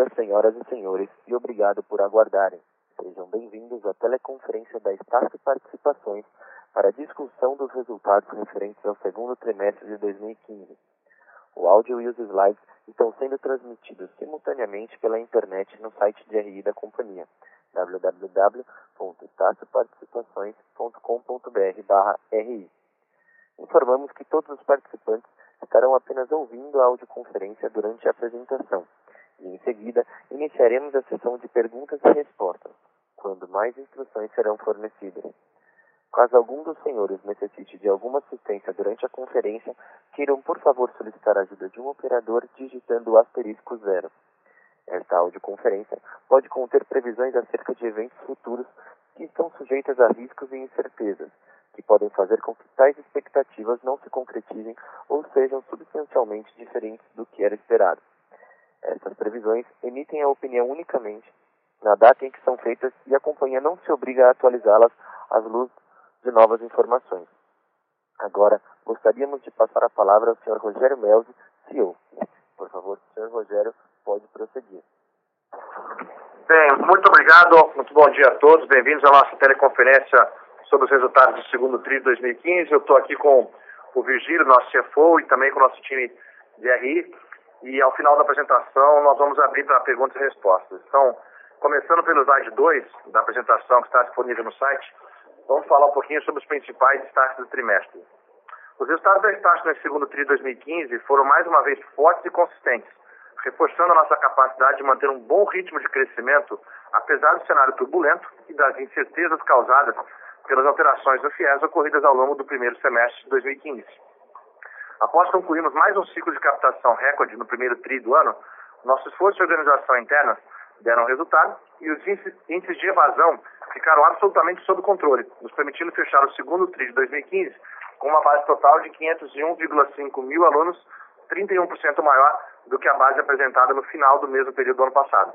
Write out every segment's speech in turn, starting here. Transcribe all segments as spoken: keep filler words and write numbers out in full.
dia, senhoras e senhores, e obrigado por aguardarem. Sejam bem-vindos à teleconferência da Estácio Participações para a discussão dos resultados referentes ao segundo trimestre de dois mil e quinze. O áudio e os slides estão sendo transmitidos simultaneamente pela internet no site de R I da companhia, w w w ponto estácio participações ponto com ponto b r barra R I. Informamos que todos os participantes estarão apenas ouvindo a audioconferência durante a apresentação, e em seguida iniciaremos a sessão de perguntas e respostas, quando mais instruções serão fornecidas. Caso algum dos senhores necessite de alguma assistência durante a conferência, queiram por favor solicitar a ajuda de um operador digitando o asterisco zero. Esta audioconferência pode conter previsões acerca de eventos futuros que estão sujeitas a riscos e incertezas, que podem fazer com que tais expectativas não se concretizem ou sejam substancialmente diferentes do que era esperado. Essas previsões emitem a opinião unicamente na data em que são feitas e a companhia não se obriga a atualizá-las à luz de novas informações. Agora, gostaríamos de passar a palavra ao senhor Rogério Melzi, C E O. Por favor, senhor Rogério, pode prosseguir. Bem, muito obrigado, muito bom dia a todos, bem-vindos à nossa teleconferência sobre os resultados do segundo tri de dois mil e quinze. Eu estou aqui com o Virgílio, nosso C F O, e também com o nosso time de R I, e ao final da apresentação nós vamos abrir para perguntas e respostas. Então, começando pelo slide dois da apresentação que está disponível no site, vamos falar um pouquinho sobre os principais destaques do trimestre. Os resultados da Estácio nesse segundo tri de dois mil e quinze foram mais uma vez fortes e consistentes, reforçando a nossa capacidade de manter um bom ritmo de crescimento, apesar do cenário turbulento e das incertezas causadas pelas alterações no FIES ocorridas ao longo do primeiro semestre de dois mil e quinze. Após concluirmos mais um ciclo de captação recorde no primeiro tri do ano, nosso esforço de organização interna deram resultado e os índices de evasão ficaram absolutamente sob controle, nos permitindo fechar o segundo tri de dois mil e quinze com uma base total de quinhentos e um vírgula cinco mil alunos, trinta e um por cento maior do que a base apresentada no final do mesmo período do ano passado.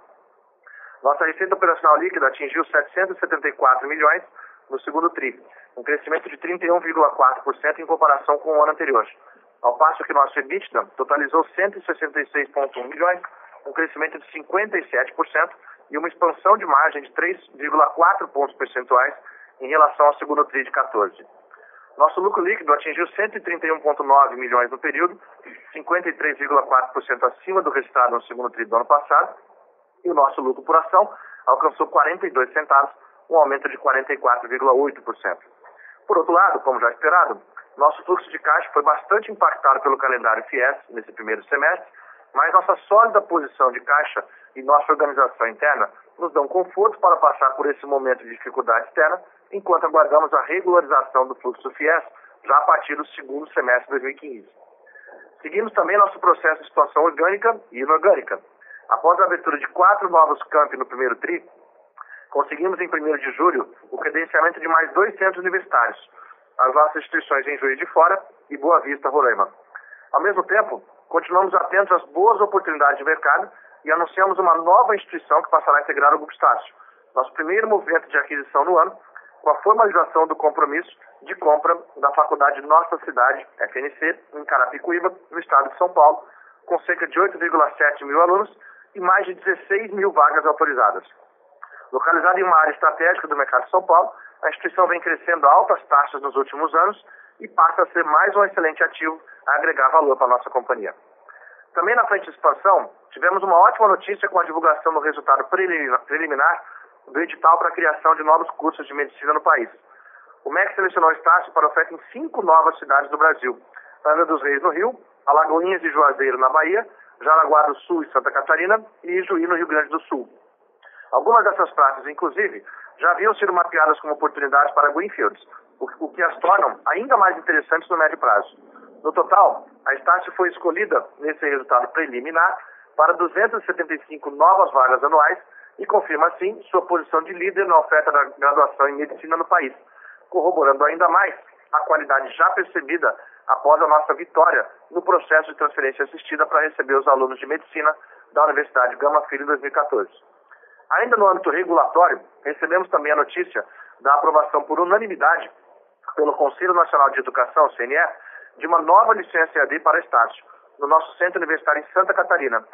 Nossa receita operacional líquida atingiu setecentos e setenta e quatro milhões no segundo tri, um crescimento de trinta e um vírgula quatro por cento em comparação com o ano anterior, ao passo que nosso EBITDA totalizou cento e sessenta e seis vírgula um milhões, um crescimento de cinquenta e sete por cento e uma expansão de margem de três vírgula quatro pontos percentuais em relação ao segundo tri de quatorze. Nosso lucro líquido atingiu cento e trinta e um vírgula nove milhões no período, cinquenta e três vírgula quatro por cento acima do resultado no segundo tri do ano passado, e o nosso lucro por ação alcançou quarenta e dois centavos, um aumento de quarenta e quatro vírgula oito por cento. Por outro lado, como já esperado, nosso fluxo de caixa foi bastante impactado pelo calendário FIES nesse primeiro semestre, mas nossa sólida posição de caixa e nossa organização interna nos dão conforto para passar por esse momento de dificuldade externa, enquanto aguardamos a regularização do fluxo do FIES já a partir do segundo semestre de dois mil e quinze. Seguimos também nosso processo de expansão orgânica e inorgânica. Após a abertura de quatro novos campi no primeiro tri, conseguimos em primeiro de julho o credenciamento de mais dois centros universitários, as nossas instituições em Juiz de Fora e Boa Vista, Roraima. Ao mesmo tempo, continuamos atentos às boas oportunidades de mercado e anunciamos uma nova instituição que passará a integrar o Grupo Estácio, nosso primeiro movimento de aquisição no ano, com a formalização do compromisso de compra da Faculdade Nossa Cidade, F N C, em Carapicuíba, no estado de São Paulo, com cerca de oito vírgula sete mil alunos e mais de dezesseis mil vagas autorizadas. Localizada em uma área estratégica do mercado de São Paulo, a instituição vem crescendo a altas taxas nos últimos anos e passa a ser mais um excelente ativo a agregar valor para a nossa companhia. Também na frente de expansão, tivemos uma ótima notícia com a divulgação do resultado preliminar do edital para a criação de novos cursos de medicina no país. O M E C selecionou o Estácio para oferta em cinco novas cidades do Brasil: Angra dos Reis, no Rio, Alagoinhas e Juazeiro, na Bahia, Jaraguá do Sul e Santa Catarina e Ijuí, no Rio Grande do Sul. Algumas dessas praças, inclusive, já haviam sido mapeadas como oportunidades para greenfields, o que as tornam ainda mais interessantes no médio prazo. No total, a Estácio foi escolhida nesse resultado preliminar para duzentas e setenta e cinco novas vagas anuais e confirma, assim, sua posição de líder na oferta da graduação em medicina no país, corroborando ainda mais a qualidade já percebida após a nossa vitória no processo de transferência assistida para receber os alunos de medicina da Universidade Gama Filho em dois mil e quatorze. Ainda no âmbito regulatório, recebemos também a notícia da aprovação por unanimidade pelo Conselho Nacional de Educação, C N E, de uma nova licença E A D para Estácio, no nosso Centro Universitário em Santa Catarina,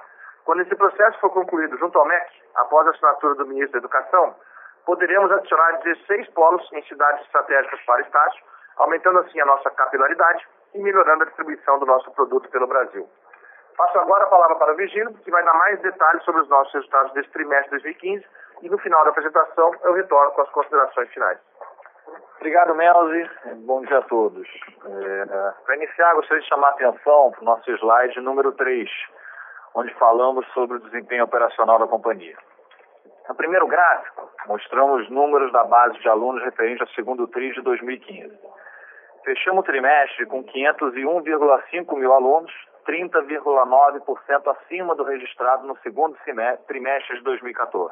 Quando esse processo for concluído junto ao M E C, após a assinatura do ministro da Educação, poderemos adicionar dezesseis polos em cidades estratégicas para o Estácio, aumentando assim a nossa capilaridade e melhorando a distribuição do nosso produto pelo Brasil. Passo agora a palavra para o Virgílio, que vai dar mais detalhes sobre os nossos resultados desse trimestre de dois mil e quinze, e no final da apresentação eu retorno com as considerações finais. Obrigado, Melzi. Bom dia a todos. É, para iniciar, gostaria de chamar a atenção para o nosso slide número três, onde falamos sobre o desempenho operacional da companhia. No primeiro gráfico, mostramos números da base de alunos referente ao segundo tri de dois mil e quinze. Fechamos o trimestre com quinhentos e um vírgula cinco mil alunos, trinta vírgula nove por cento acima do registrado no segundo trimestre de dois mil e quatorze.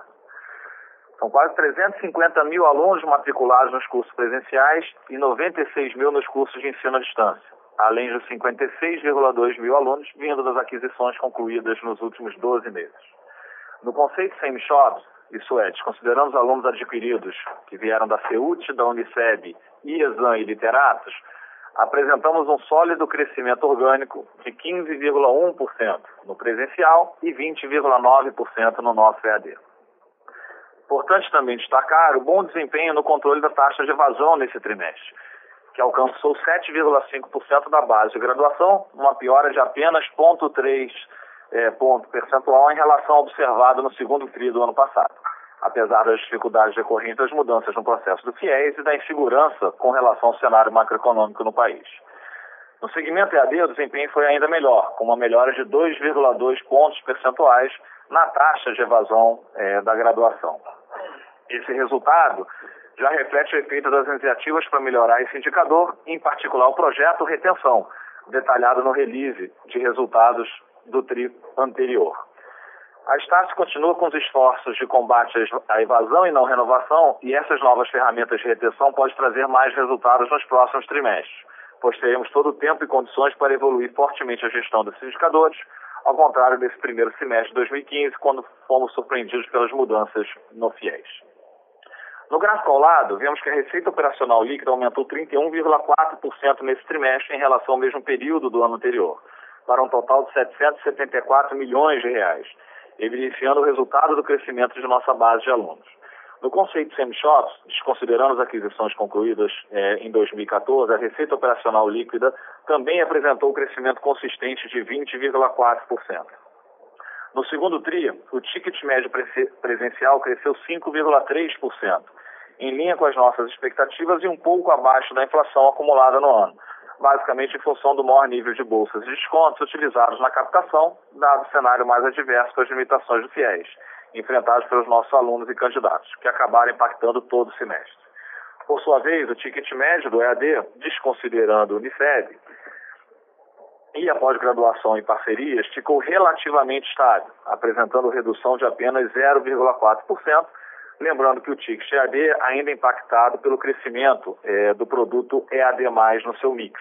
São quase trezentos e cinquenta mil alunos matriculados nos cursos presenciais e noventa e seis mil nos cursos de ensino à distância, além de cinquenta e seis vírgula dois mil alunos vindo das aquisições concluídas nos últimos doze meses. No conceito semi-shops, isso é, desconsiderando os alunos adquiridos que vieram da CEUT, da Uniceb, IESAM e Literatos, apresentamos um sólido crescimento orgânico de quinze vírgula um por cento no presencial e vinte vírgula nove por cento no nosso E A D. Importante também destacar o bom desempenho no controle da taxa de evasão nesse trimestre, que alcançou sete vírgula cinco por cento da base de graduação, uma piora de apenas zero vírgula três é, ponto percentual em relação ao observado no segundo tri do ano passado, apesar das dificuldades decorrentes das mudanças no processo do FIES e da insegurança com relação ao cenário macroeconômico no país. No segmento E A D, o desempenho foi ainda melhor, com uma melhora de dois vírgula dois pontos percentuais na taxa de evasão é, da graduação. Esse resultado já reflete o efeito das iniciativas para melhorar esse indicador, em particular o projeto Retenção, detalhado no release de resultados do tri anterior. A Estácio continua com os esforços de combate à evasão e não renovação, e essas novas ferramentas de retenção podem trazer mais resultados nos próximos trimestres, pois teremos todo o tempo e condições para evoluir fortemente a gestão desses indicadores, ao contrário desse primeiro semestre de dois mil e quinze, quando fomos surpreendidos pelas mudanças no FIES. No gráfico ao lado, vemos que a receita operacional líquida aumentou trinta e um vírgula quatro por cento nesse trimestre em relação ao mesmo período do ano anterior, para um total de setecentos e setenta e quatro milhões de reais, evidenciando o resultado do crescimento de nossa base de alunos. No conceito semi-shops, desconsiderando as aquisições concluídas eh, em dois mil e quatorze, a receita operacional líquida também apresentou um crescimento consistente de vinte vírgula quatro por cento. No segundo tri, o ticket médio presencial cresceu cinco vírgula três por cento, em linha com as nossas expectativas e um pouco abaixo da inflação acumulada no ano, basicamente em função do maior nível de bolsas e descontos utilizados na captação, dado o cenário mais adverso com as limitações do FIES, enfrentados pelos nossos alunos e candidatos, que acabaram impactando todo o semestre. Por sua vez, o ticket médio do E A D, desconsiderando o Uniceb, e a pós-graduação em parcerias, ficou relativamente estável, apresentando redução de apenas zero vírgula quatro por cento, lembrando que o ticket E A D ainda é impactado pelo crescimento é, do produto E A D mais, no seu mix.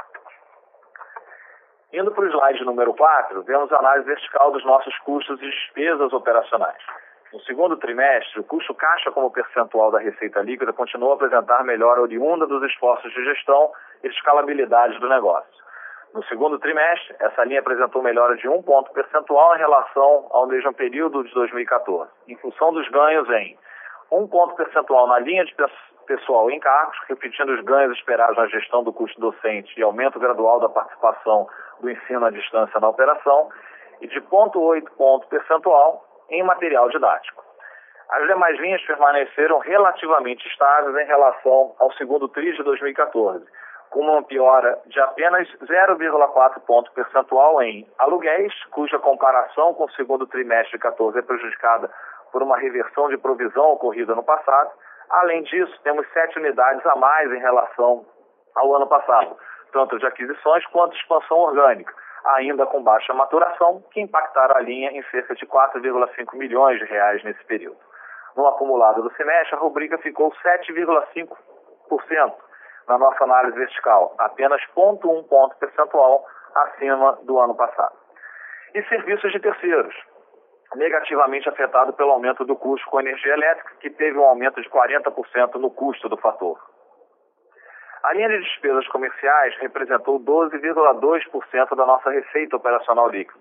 Indo para o slide número quatro, vemos a análise vertical dos nossos custos e despesas operacionais. No segundo trimestre, o custo caixa como percentual da receita líquida continuou a apresentar melhora oriunda dos esforços de gestão e de escalabilidade do negócio. No segundo trimestre, essa linha apresentou melhora de um ponto percentual em relação ao mesmo período de dois mil e quatorze, em função dos ganhos em um ponto percentual na linha de pessoal em encargos, repetindo os ganhos esperados na gestão do custo docente e aumento gradual da participação do ensino à distância na operação, e de zero vírgula oito ponto percentual em material didático. As demais linhas permaneceram relativamente estáveis em relação ao segundo tri de dois mil e quatorze, com uma piora de apenas zero vírgula quatro ponto percentual em aluguéis, cuja comparação com o segundo trimestre de quatorze é prejudicada por uma reversão de provisão ocorrida no passado. Além disso, temos sete unidades a mais em relação ao ano passado, tanto de aquisições quanto de expansão orgânica, ainda com baixa maturação, que impactaram a linha em cerca de quatro vírgula cinco milhões de reais nesse período. No acumulado do semestre, a rubrica ficou sete vírgula cinco por cento na nossa análise vertical, apenas zero vírgula um ponto percentual acima do ano passado. E serviços de terceiros, negativamente afetado pelo aumento do custo com energia elétrica, que teve um aumento de quarenta por cento no custo do fator. A linha de despesas comerciais representou doze vírgula dois por cento da nossa receita operacional líquida,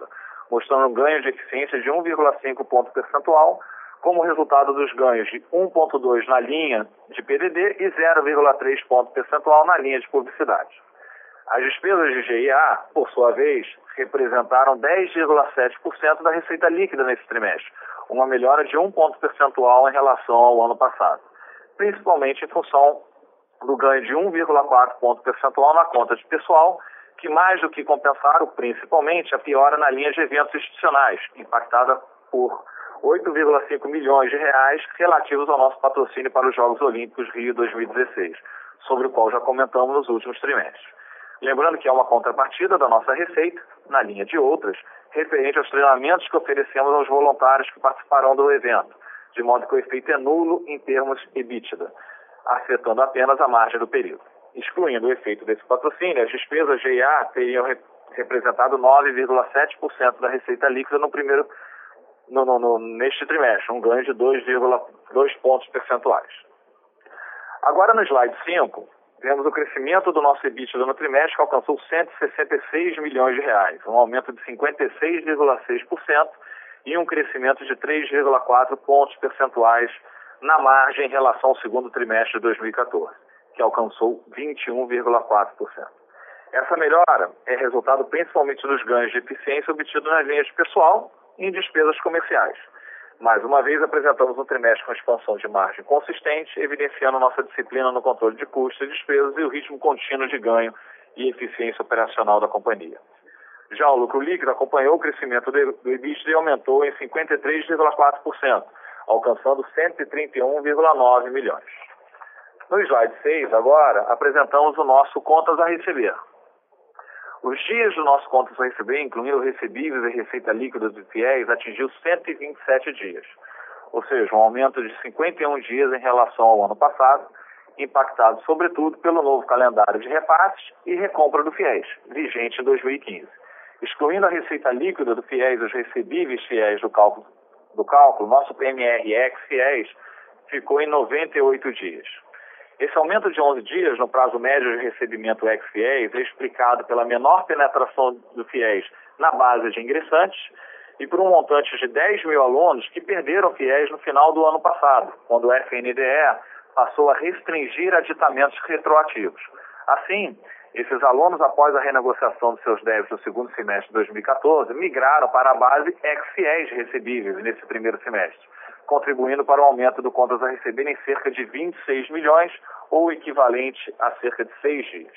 mostrando um ganho de eficiência de um vírgula cinco ponto percentual, como resultado dos ganhos de um vírgula dois na linha de P D D e zero vírgula três ponto percentual na linha de publicidade. As despesas de G I A, por sua vez, representaram dez vírgula sete por cento da receita líquida nesse trimestre, uma melhora de um ponto percentual em relação ao ano passado, principalmente em função do ganho de um vírgula quatro ponto percentual na conta de pessoal, que mais do que compensaram, principalmente, a piora na linha de eventos institucionais, impactada por oito vírgula cinco milhões de reais relativos ao nosso patrocínio para os Jogos Olímpicos Rio dois mil e dezesseis, sobre o qual já comentamos nos últimos trimestres. Lembrando que é uma contrapartida da nossa receita, na linha de outras, referente aos treinamentos que oferecemos aos voluntários que participarão do evento, de modo que o efeito é nulo em termos EBITDA, afetando apenas a margem do período. Excluindo o efeito desse patrocínio, as despesas G I A teriam re representado nove vírgula sete por cento da receita líquida no primeiro, no, no, no, neste trimestre, um ganho de dois vírgula dois pontos percentuais. Agora no slide cinco, vemos o crescimento do nosso EBITDA no trimestre, que alcançou cento e sessenta e seis milhões de reais, um aumento de cinquenta e seis vírgula seis por cento e um crescimento de três vírgula quatro pontos percentuais na margem em relação ao segundo trimestre de dois mil e quatorze, que alcançou vinte e um vírgula quatro por cento. Essa melhora é resultado principalmente dos ganhos de eficiência obtidos nas linhas de pessoal e em despesas comerciais. Mais uma vez, apresentamos um trimestre com expansão de margem consistente, evidenciando nossa disciplina no controle de custos e despesas e o ritmo contínuo de ganho e eficiência operacional da companhia. Já o lucro líquido acompanhou o crescimento do EBITDA e aumentou em cinquenta e três vírgula quatro por cento, alcançando cento e trinta e um vírgula nove milhões. No slide seis, agora, apresentamos o nosso contas a receber. Os dias do nosso contas a receber, incluindo recebíveis e receita líquida dos fiéis, atingiu cento e vinte e sete dias, ou seja, um aumento de cinquenta e um dias em relação ao ano passado, impactado sobretudo pelo novo calendário de repasses e recompra do fiéis, vigente em dois mil e quinze. Excluindo a receita líquida do fiéis e os recebíveis fiéis do cálculo, do cálculo, nosso P M R ex-fiéis ficou em noventa e oito dias. Esse aumento de onze dias no prazo médio de recebimento ex-fiéis é explicado pela menor penetração do fiéis na base de ingressantes e por um montante de dez mil alunos que perderam fiéis no final do ano passado, quando o F N D E passou a restringir aditamentos retroativos. Assim, esses alunos, após a renegociação dos seus débitos no segundo semestre de dois mil e quatorze, migraram para a base ex-fiéis recebíveis nesse primeiro semestre, contribuindo para o aumento do contas a receber em cerca de vinte e seis milhões, ou equivalente a cerca de seis dias.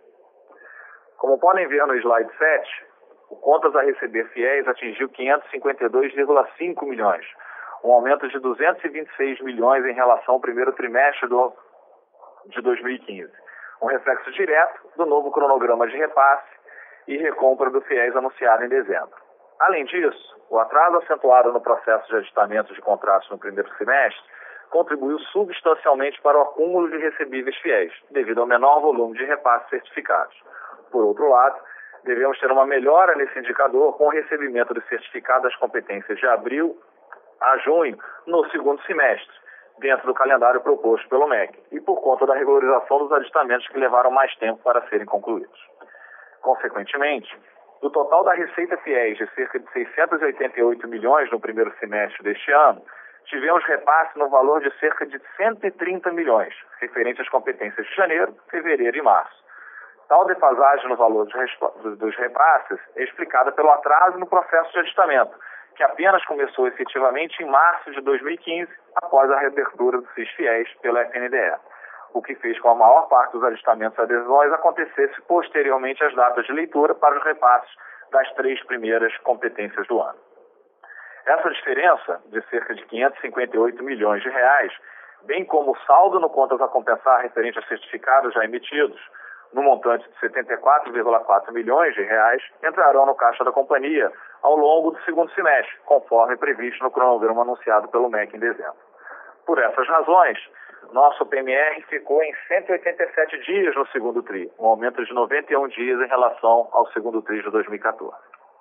Como podem ver no slide sete, o contas a receber fiéis atingiu quinhentos e cinquenta e dois vírgula cinco milhões, um aumento de duzentos e vinte e seis milhões em relação ao primeiro trimestre do, de dois mil e quinze, um reflexo direto do novo cronograma de repasse e recompra do fiéis anunciado em dezembro. Além disso, o atraso acentuado no processo de aditamento de contratos no primeiro semestre contribuiu substancialmente para o acúmulo de recebíveis fiéis, devido ao menor volume de repasses certificados. Por outro lado, devemos ter uma melhora nesse indicador com o recebimento de certificado das competências de abril a junho no segundo semestre, dentro do calendário proposto pelo M E C, e por conta da regularização dos aditamentos que levaram mais tempo para serem concluídos. Consequentemente, do total da receita fiéis de cerca de seiscentos e oitenta e oito milhões no primeiro semestre deste ano, tivemos repasse no valor de cerca de cento e trinta milhões, referente às competências de janeiro, fevereiro e março. Tal defasagem no valor dos repasses é explicada pelo atraso no processo de aditamento, que apenas começou efetivamente em março de dois mil e quinze, após a reabertura dos C I S fiéis pela F N D E, o que fez com que a maior parte dos aditamentos e adesões acontecesse posteriormente às datas de leitura para os repasses das três primeiras competências do ano. Essa diferença, de cerca de quinhentos e cinquenta e oito milhões de reais, bem como o saldo no contas a compensar referente a certificados já emitidos, no montante de setenta e quatro vírgula quatro milhões de reais, entrarão no caixa da companhia ao longo do segundo semestre, conforme previsto no cronograma anunciado pelo M E C em dezembro. Por essas razões, nosso P M R ficou em cento e oitenta e sete dias no segundo tri, um aumento de noventa e um dias em relação ao segundo tri de dois mil e quatorze.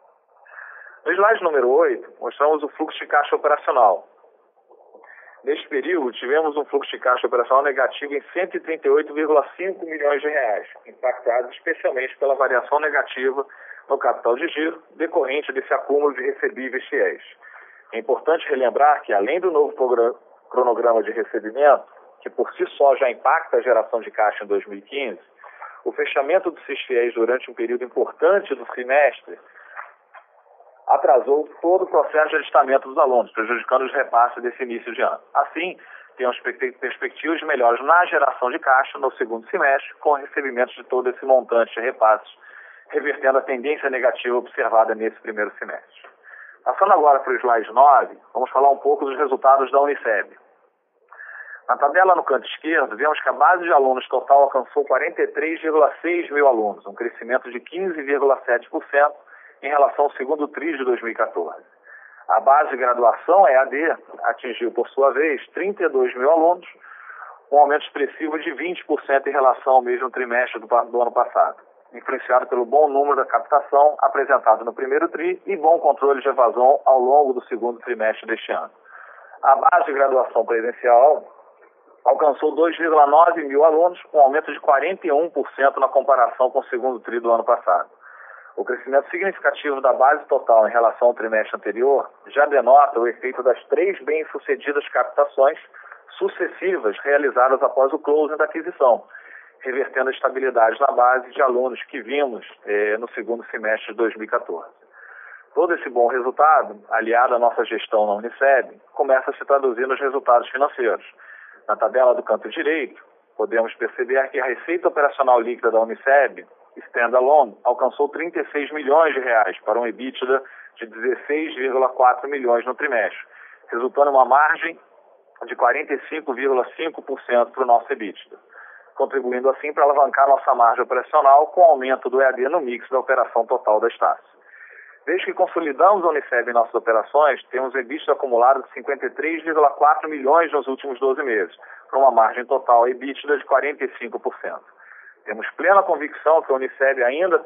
No slide número oito, mostramos o fluxo de caixa operacional. Neste período, tivemos um fluxo de caixa operacional negativo em cento e trinta e oito vírgula cinco milhões de reais, impactado especialmente pela variação negativa no capital de giro, decorrente desse acúmulo de recebíveis fiéis. É importante relembrar que, além do novo cronograma de recebimento, que por si só já impacta a geração de caixa em dois mil e quinze, o fechamento dos C I S fiéis durante um período importante do semestre atrasou todo o processo de alistamento dos alunos, prejudicando os repasses desse início de ano. Assim, temos perspectivas melhores na geração de caixa no segundo semestre, com o recebimento de todo esse montante de repasses, revertendo a tendência negativa observada nesse primeiro semestre. Passando agora para o slide nove, vamos falar um pouco dos resultados da Uniceb. Na tabela no canto esquerdo, vemos que a base de alunos total alcançou quarenta e três vírgula seis mil alunos, um crescimento de quinze vírgula sete por cento em relação ao segundo tri de dois mil e quatorze. A base de graduação, E A D, atingiu, por sua vez, trinta e dois mil alunos, um aumento expressivo de vinte por cento em relação ao mesmo trimestre do, do ano passado, influenciado pelo bom número da captação apresentado no primeiro tri e bom controle de evasão ao longo do segundo trimestre deste ano. A base de graduação presencial alcançou dois vírgula nove mil alunos, um aumento de quarenta e um por cento na comparação com o segundo tri do ano passado. O crescimento significativo da base total em relação ao trimestre anterior já denota o efeito das três bem-sucedidas captações sucessivas realizadas após o closing da aquisição, revertendo a estabilidade na base de alunos que vimos eh, no segundo semestre de dois mil e quatorze. Todo esse bom resultado, aliado à nossa gestão na Uniceb, começa a se traduzir nos resultados financeiros. Na tabela do canto direito, podemos perceber que a receita operacional líquida da Uniceb, standalone, alcançou trinta e seis milhões de reais para um EBITDA de dezesseis vírgula quatro milhões no trimestre, resultando em uma margem de quarenta e cinco vírgula cinco por cento para o nosso EBITDA, contribuindo assim para alavancar nossa margem operacional com o aumento do E A D no mix da operação total da Estácio. Desde que consolidamos a Uniceb em nossas operações, temos EBITDA acumulado de cinquenta e três vírgula quatro milhões nos últimos doze meses, para uma margem total EBITDA de quarenta e cinco por cento. Temos plena convicção que, a Uniceb ainda,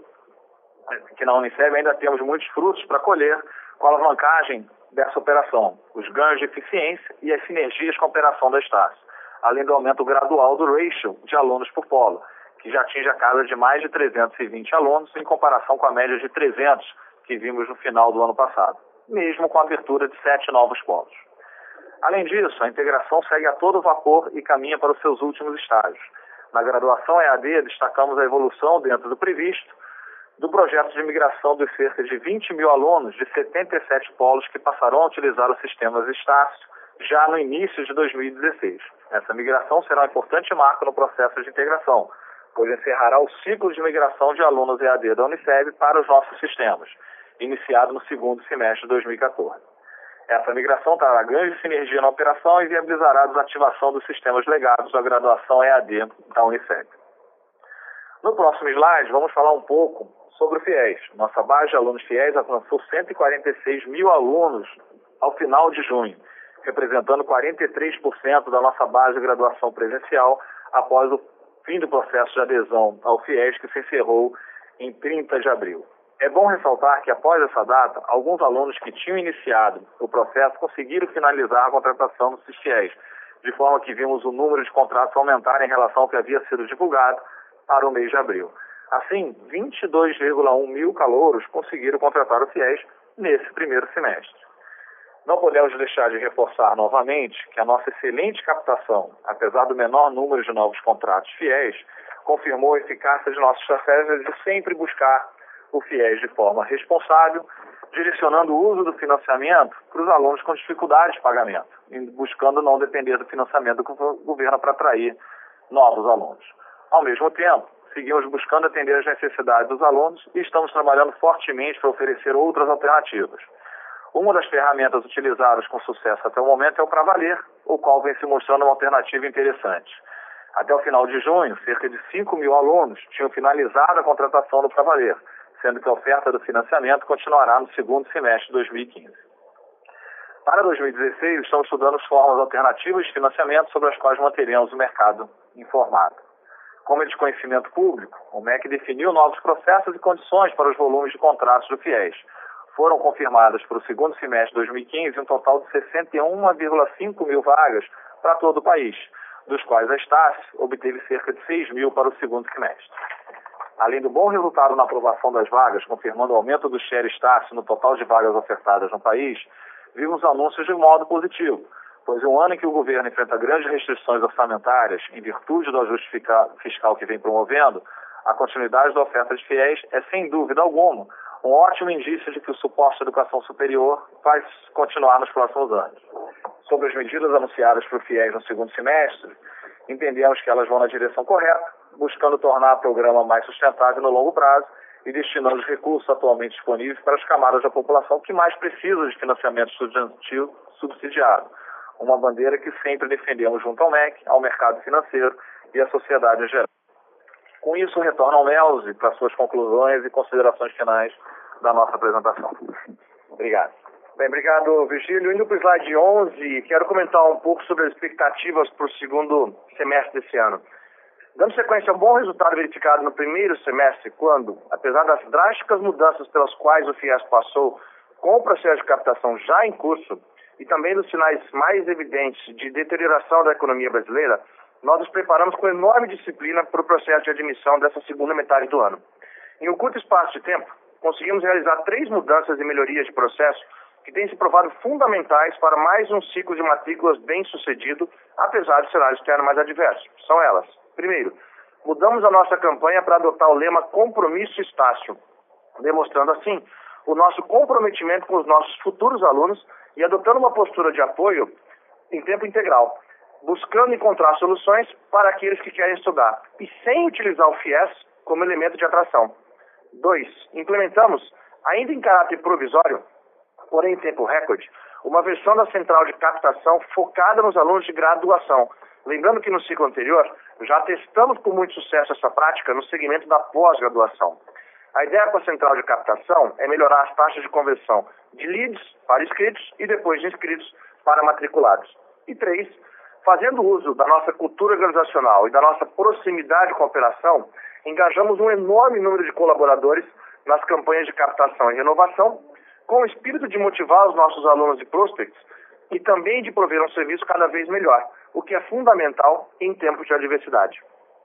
que na Uniceb ainda temos muitos frutos para colher com a alavancagem dessa operação, os ganhos de eficiência e as sinergias com a operação da Estácio, além do aumento gradual do ratio de alunos por polo, que já atinge a casa de mais de trezentos e vinte alunos em comparação com a média de trezentos que vimos no final do ano passado, mesmo com a abertura de sete novos polos. Além disso, a integração segue a todo vapor e caminha para os seus últimos estágios. Na graduação E A D, destacamos a evolução dentro do previsto do projeto de migração dos cerca de vinte mil alunos de setenta e sete polos que passarão a utilizar os sistemas Estácio já no início de dois mil e dezesseis. Essa migração será um importante marco no processo de integração, pois encerrará o ciclo de migração de alunos E A D da Uniceb para os nossos sistemas, iniciado no segundo semestre de dois mil e quatorze. Essa migração trará ganhos de sinergia na operação e viabilizará a desativação dos sistemas legados da graduação E A D da Uniceb. No próximo slide, vamos falar um pouco sobre o FIES. Nossa base de alunos FIES alcançou cento e quarenta e seis mil alunos ao final de junho, representando quarenta e três por cento da nossa base de graduação presencial após o fim do processo de adesão ao FIES, que se encerrou em trinta de abril. É bom ressaltar que, após essa data, alguns alunos que tinham iniciado o processo conseguiram finalizar a contratação dos FIES, de forma que vimos o número de contratos aumentar em relação ao que havia sido divulgado para o mês de abril. Assim, vinte e dois vírgula um mil calouros conseguiram contratar o FIES nesse primeiro semestre. Não podemos deixar de reforçar novamente que a nossa excelente captação, apesar do menor número de novos contratos FIES, confirmou a eficácia de nossa estratégia de sempre buscar o FIES de forma responsável, direcionando o uso do financiamento para os alunos com dificuldade de pagamento, buscando não depender do financiamento do governo para atrair novos alunos. Ao mesmo tempo, seguimos buscando atender as necessidades dos alunos e estamos trabalhando fortemente para oferecer outras alternativas. Uma das ferramentas utilizadas com sucesso até o momento é o Pra Valer, o qual vem se mostrando uma alternativa interessante. Até o final de junho, cerca de cinco mil alunos tinham finalizado a contratação do Pra Valer, sendo que a oferta do financiamento continuará no segundo semestre de dois mil e quinze. Para dois mil e dezesseis, estamos estudando formas alternativas de financiamento sobre as quais manteremos o mercado informado. Como é de conhecimento público, o M E C definiu novos processos e condições para os volumes de contratos do FIES. Foram confirmadas para o segundo semestre de dois mil e quinze um total de sessenta e um vírgula cinco mil vagas para todo o país, dos quais a Estácio obteve cerca de seis mil para o segundo semestre. Além do bom resultado na aprovação das vagas, confirmando o aumento do share Estácio no total de vagas ofertadas no país, vimos anúncios de modo positivo, pois em um ano em que o governo enfrenta grandes restrições orçamentárias em virtude do ajuste fiscal que vem promovendo, a continuidade da oferta de fiéis é, sem dúvida alguma, um ótimo indício de que o suporte à educação superior vai continuar nos próximos anos. Sobre as medidas anunciadas para o fiéis no segundo semestre, entendemos que elas vão na direção correta, buscando tornar o programa mais sustentável no longo prazo e destinando os recursos atualmente disponíveis para as camadas da população que mais precisam de financiamento estudantil subsidiado, uma bandeira que sempre defendemos junto ao M E C, ao mercado financeiro e à sociedade em geral. Com isso, retorno ao Melzi para suas conclusões e considerações finais da nossa apresentação. Obrigado. Bem, obrigado, Virgílio. Indo para o slide onze, quero comentar um pouco sobre as expectativas para o segundo semestre desse ano. Dando sequência ao bom resultado verificado no primeiro semestre, quando, apesar das drásticas mudanças pelas quais o FIES passou com o processo de captação já em curso e também dos sinais mais evidentes de deterioração da economia brasileira, nós nos preparamos com enorme disciplina para o processo de admissão dessa segunda metade do ano. Em um curto espaço de tempo, conseguimos realizar três mudanças e melhorias de processo que têm se provado fundamentais para mais um ciclo de matrículas bem-sucedido, apesar do cenário externo mais adverso. São elas. Primeiro, mudamos a nossa campanha para adotar o lema Compromisso Estácio, demonstrando assim o nosso comprometimento com os nossos futuros alunos e adotando uma postura de apoio em tempo integral, buscando encontrar soluções para aqueles que querem estudar e sem utilizar o FIES como elemento de atração. Dois, implementamos, ainda em caráter provisório, porém em tempo recorde, uma versão da central de captação focada nos alunos de graduação. Lembrando que no ciclo anterior, já testamos com muito sucesso essa prática no segmento da pós-graduação. A ideia com a central de captação é melhorar as taxas de conversão de leads para inscritos e depois de inscritos para matriculados. E três, fazendo uso da nossa cultura organizacional e da nossa proximidade com a operação, engajamos um enorme número de colaboradores nas campanhas de captação e renovação, com o espírito de motivar os nossos alunos e prospects e também de prover um serviço cada vez melhor, o que é fundamental em tempos de adversidade.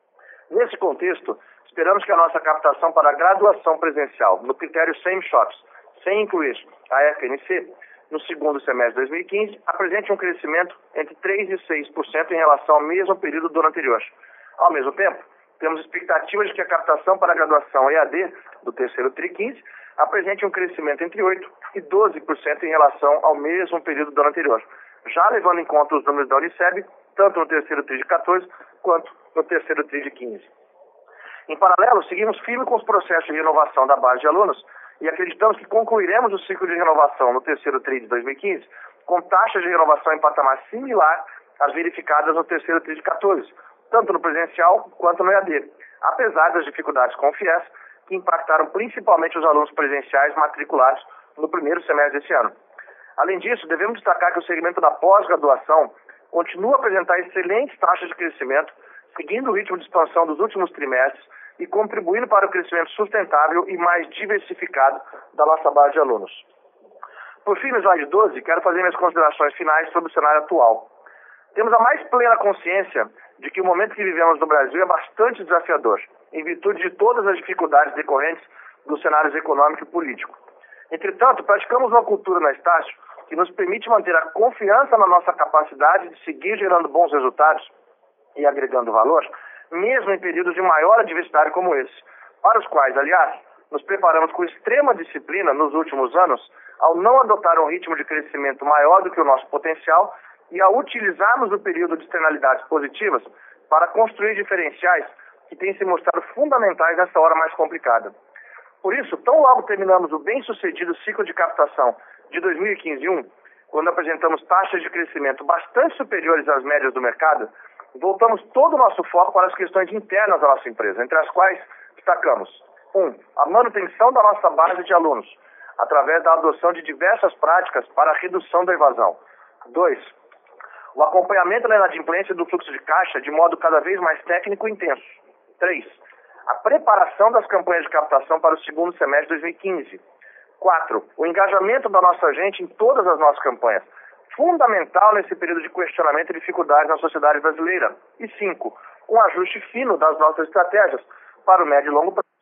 Nesse contexto, esperamos que a nossa captação para a graduação presencial, no critério Same Shops, sem incluir a F N C, no segundo semestre de dois mil e quinze, apresente um crescimento entre três por cento e seis por cento em relação ao mesmo período do ano anterior. Ao mesmo tempo, temos expectativas de que a captação para a graduação E A D do terceiro tri quinze apresente um crescimento entre oito por cento e doze por cento em relação ao mesmo período do ano anterior, já levando em conta os números da Uniceb, tanto no terceiro tri de quatorze quanto no terceiro tri de quinze. Em paralelo, seguimos firme com os processos de renovação da base de alunos e acreditamos que concluiremos o ciclo de renovação no terceiro tri de dois mil e quinze com taxas de renovação em patamar similar às verificadas no terceiro tri de quatorze, tanto no presencial quanto no E A D, apesar das dificuldades com o FIES, que impactaram principalmente os alunos presenciais matriculados no primeiro semestre desse ano. Além disso, devemos destacar que o segmento da pós-graduação continua a apresentar excelentes taxas de crescimento, seguindo o ritmo de expansão dos últimos trimestres e contribuindo para o crescimento sustentável e mais diversificado da nossa base de alunos. Por fim, no slide doze, quero fazer minhas considerações finais sobre o cenário atual. Temos a mais plena consciência de que o momento que vivemos no Brasil é bastante desafiador, em virtude de todas as dificuldades decorrentes dos cenários econômico e político. Entretanto, praticamos uma cultura na Estácio que nos permite manter a confiança na nossa capacidade de seguir gerando bons resultados e agregando valor, mesmo em períodos de maior adversidade como esse, para os quais, aliás, nos preparamos com extrema disciplina nos últimos anos, ao não adotar um ritmo de crescimento maior do que o nosso potencial e ao utilizarmos o período de externalidades positivas para construir diferenciais que têm se mostrado fundamentais nessa hora mais complicada. Por isso, tão logo terminamos o bem-sucedido ciclo de captação de dois mil e quinze um, quando apresentamos taxas de crescimento bastante superiores às médias do mercado, voltamos todo o nosso foco para as questões internas da nossa empresa, entre as quais destacamos um. A manutenção da nossa base de alunos, através da adoção de diversas práticas para a redução da evasão. dois. O acompanhamento da inadimplência do fluxo de caixa de modo cada vez mais técnico e intenso. três. A preparação das campanhas de captação para o segundo semestre de dois mil e quinze. quatro. O engajamento da nossa gente em todas as nossas campanhas, fundamental nesse período de questionamento e dificuldades na sociedade brasileira. E cinco. Um ajuste fino das nossas estratégias para o médio e longo prazo,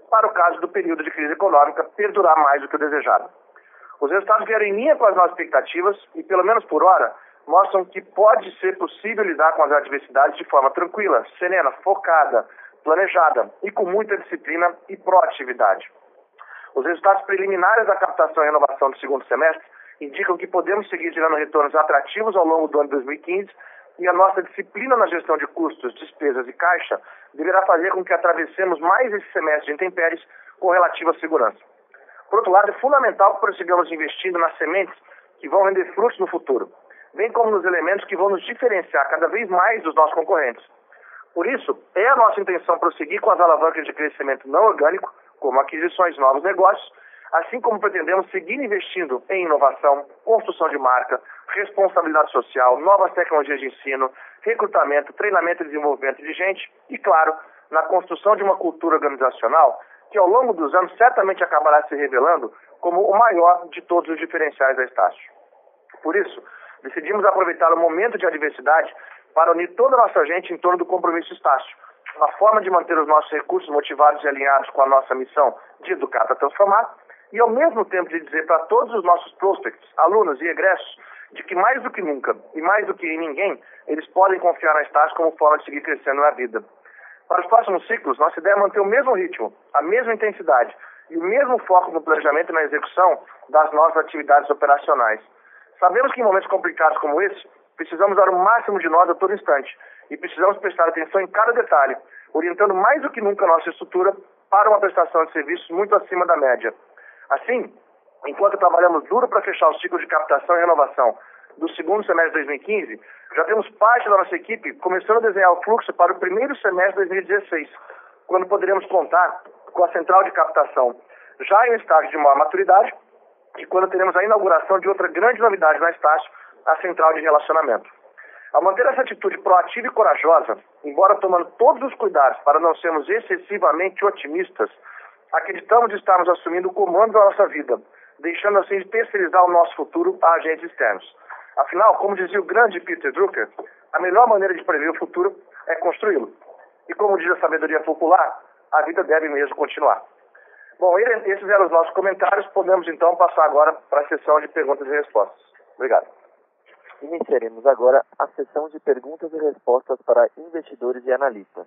para o caso do período de crise econômica perdurar mais do que o desejado. Os resultados vieram em linha com as nossas expectativas e, pelo menos por hora, mostram que pode ser possível lidar com as adversidades de forma tranquila, serena, focada, planejada e com muita disciplina e proatividade. Os resultados preliminares da captação e renovação do segundo semestre indicam que podemos seguir gerando retornos atrativos ao longo do ano de dois mil e quinze e a nossa disciplina na gestão de custos, despesas e caixa deverá fazer com que atravessemos mais esse semestre de intempéries com relativa segurança. Por outro lado, é fundamental que prossigamos investindo nas sementes que vão render frutos no futuro, bem como nos elementos que vão nos diferenciar cada vez mais dos nossos concorrentes. Por isso, é a nossa intenção prosseguir com as alavancas de crescimento não orgânico, como aquisições de novos negócios, assim como pretendemos seguir investindo em inovação, construção de marca, responsabilidade social, novas tecnologias de ensino, recrutamento, treinamento e desenvolvimento de gente e, claro, na construção de uma cultura organizacional que, ao longo dos anos, certamente acabará se revelando como o maior de todos os diferenciais da Estácio. Por isso, decidimos aproveitar o momento de adversidade para unir toda a nossa gente em torno do compromisso Estácio, uma forma de manter os nossos recursos motivados e alinhados com a nossa missão de educar para transformar, e ao mesmo tempo de dizer para todos os nossos prospects, alunos e egressos, de que mais do que nunca e mais do que em ninguém, eles podem confiar na Estácio como forma de seguir crescendo na vida. Para os próximos ciclos, nossa ideia é manter o mesmo ritmo, a mesma intensidade e o mesmo foco no planejamento e na execução das nossas atividades operacionais. Sabemos que em momentos complicados como esse, precisamos dar o máximo de nós a todo instante e precisamos prestar atenção em cada detalhe, orientando mais do que nunca a nossa estrutura para uma prestação de serviços muito acima da média. Assim, enquanto trabalhamos duro para fechar o ciclo de captação e renovação do segundo semestre de dois mil e quinze, já temos parte da nossa equipe começando a desenhar o fluxo para o primeiro semestre de dois mil e dezesseis, quando poderemos contar com a central de captação já em um estágio de maior maturidade e quando teremos a inauguração de outra grande novidade na Estácio, a central de relacionamento. Ao manter essa atitude proativa e corajosa, embora tomando todos os cuidados para não sermos excessivamente otimistas, acreditamos de estarmos assumindo o comando da nossa vida, deixando assim de terceirizar o nosso futuro a agentes externos. Afinal, como dizia o grande Peter Drucker, a melhor maneira de prever o futuro é construí-lo. E como diz a sabedoria popular, a vida deve mesmo continuar. Bom, esses eram os nossos comentários. Podemos então passar agora para a sessão de perguntas e respostas. Obrigado. Iniciaremos agora a sessão de perguntas e respostas para investidores e analistas.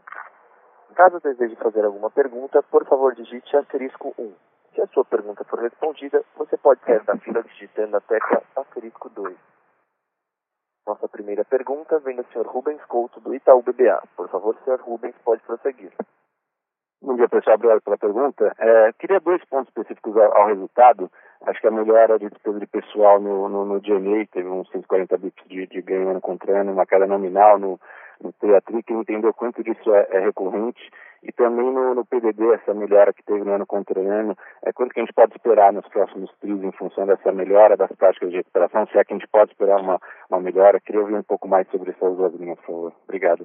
Caso deseje fazer alguma pergunta, por favor digite asterisco um. Se a sua pergunta for respondida, você pode sair da fila digitando a tecla asterisco dois. Nossa primeira pergunta vem do senhor Rubens Couto, do Itaú B B A. Por favor, senhor Rubens, pode prosseguir. Bom dia, pessoal. Obrigado pela pergunta. É, queria dois pontos específicos ao, ao resultado. Acho que a melhora de despesa de pessoal no, no, no G N A, teve uns cento e quarenta bips de, de ganho ano contra ano, uma queda nominal no, no T A T R I, que entendeu quanto disso é, é recorrente. E também no, no P D D, essa melhora que teve no ano contra ano, é quanto que a gente pode esperar nos próximos trimestres em função dessa melhora das práticas de recuperação, se é que a gente pode esperar uma, uma melhora. Queria ouvir um pouco mais sobre essas duas linhas, por favor. Obrigado.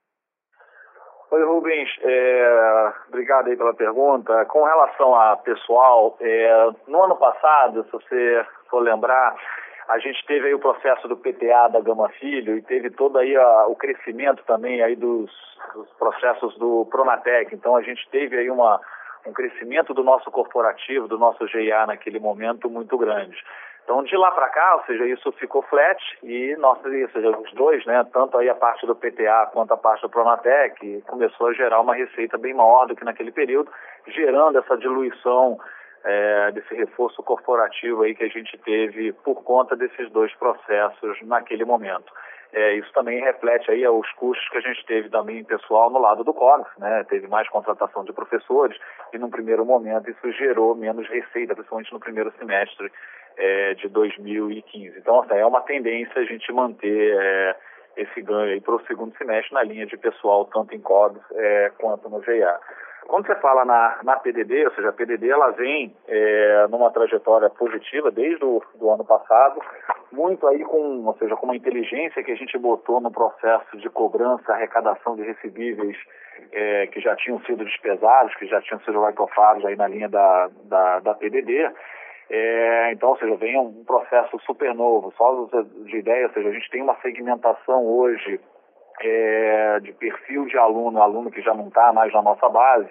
Oi, Rubens, é, obrigado aí pela pergunta. Com relação a pessoal, é, no ano passado, se você for lembrar, a gente teve aí o processo do P T A da Gama Filho e teve todo aí a, o crescimento também aí dos, dos processos do Pronatec. Então a gente teve aí uma, um crescimento do nosso corporativo, do nosso G I A naquele momento muito grande. Então, de lá para cá, ou seja, isso ficou flat e nós, ou seja, os dois, né, tanto aí a parte do P T A quanto a parte do Pronatec, começou a gerar uma receita bem maior do que naquele período, gerando essa diluição é, desse reforço corporativo aí que a gente teve por conta desses dois processos naquele momento. É, isso também reflete aí os custos que a gente teve também pessoal no lado do COGS, né? Teve mais contratação de professores e num primeiro momento isso gerou menos receita, principalmente no primeiro semestre é, de dois mil e quinze. Então, assim, é uma tendência a gente manter é, esse ganho aí para o segundo semestre na linha de pessoal, tanto em COGS é, quanto no G I A. Quando você fala na, na P D D, ou seja, a P D D ela vem é, numa trajetória positiva desde o do ano passado, muito aí com, ou seja, com uma inteligência que a gente botou no processo de cobrança, arrecadação de recebíveis é, que já tinham sido despesados, que já tinham sido write-offados aí na linha da, da, da P D D. É, então, ou seja, vem um processo super novo, só de ideia, ou seja, a gente tem uma segmentação hoje É, de perfil de aluno, aluno que já não está mais na nossa base,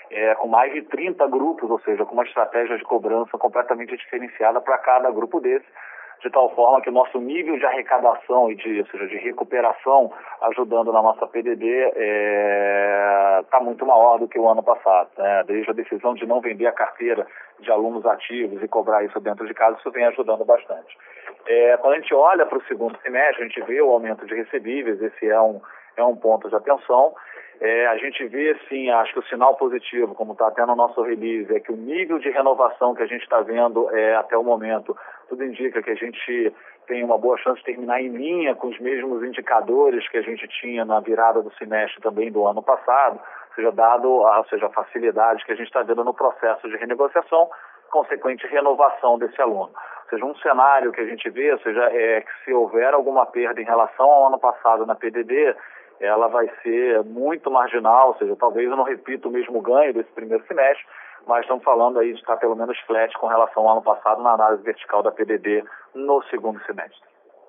é, com mais de trinta grupos, ou seja, com uma estratégia de cobrança completamente diferenciada para cada grupo desse, de tal forma que o nosso nível de arrecadação e de, ou seja, de recuperação, ajudando na nossa P D D, está é, muito maior do que o ano passado, né? Desde a decisão de não vender a carteira de alunos ativos e cobrar isso dentro de casa, isso vem ajudando bastante. É, quando a gente olha para o segundo semestre, a gente vê o aumento de recebíveis, esse é um, é um ponto de atenção. É, a gente vê, sim, acho que o sinal positivo, como está até no nosso release, é que o nível de renovação que a gente está vendo é, até o momento, tudo indica que a gente tem uma boa chance de terminar em linha com os mesmos indicadores que a gente tinha na virada do semestre também do ano passado, seja dado, ou seja, a facilidade que a gente está vendo no processo de renegociação, consequente renovação desse aluno. Ou seja, um cenário que a gente vê, ou seja, é que se houver alguma perda em relação ao ano passado na P D D, ela vai ser muito marginal, ou seja, talvez eu não repita o mesmo ganho desse primeiro semestre, mas estamos falando aí de estar pelo menos flat com relação ao ano passado na análise vertical da P D D no segundo semestre.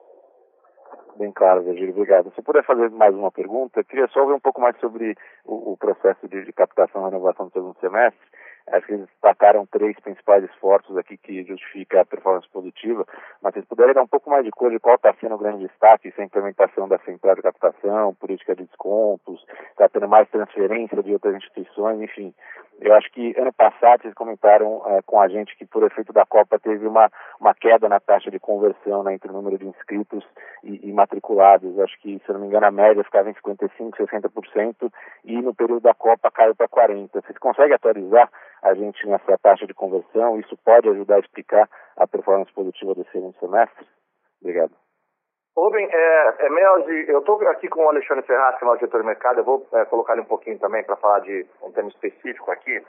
Bem claro, Virgílio, obrigado. Se puder fazer mais uma pergunta, eu queria só ver um pouco mais sobre o, o processo de, de captação e renovação do segundo semestre. Acho que eles destacaram três principais esforços aqui que justificam a performance positiva, mas vocês puderem dar um pouco mais de cor de qual está sendo o grande destaque, se a implementação da central de captação, política de descontos, está tendo mais transferência de outras instituições, enfim. Eu acho que ano passado vocês comentaram é, com a gente que por efeito da Copa teve uma, uma queda na taxa de conversão, né, entre o número de inscritos e, e matriculados. Eu acho que, se eu não me engano, a média ficava em cinquenta e cinco por cento, sessenta por cento e no período da Copa caiu para quarenta por cento. Vocês conseguem atualizar a gente nessa taxa de conversão? Isso pode ajudar a explicar a performance positiva do segundo semestre? Obrigado. Rubem, é, é, Melzi, eu estou aqui com o Alexandre Ferraz, que é o nosso diretor de mercado, eu vou é, colocar ele um pouquinho também para falar de um tema específico aqui.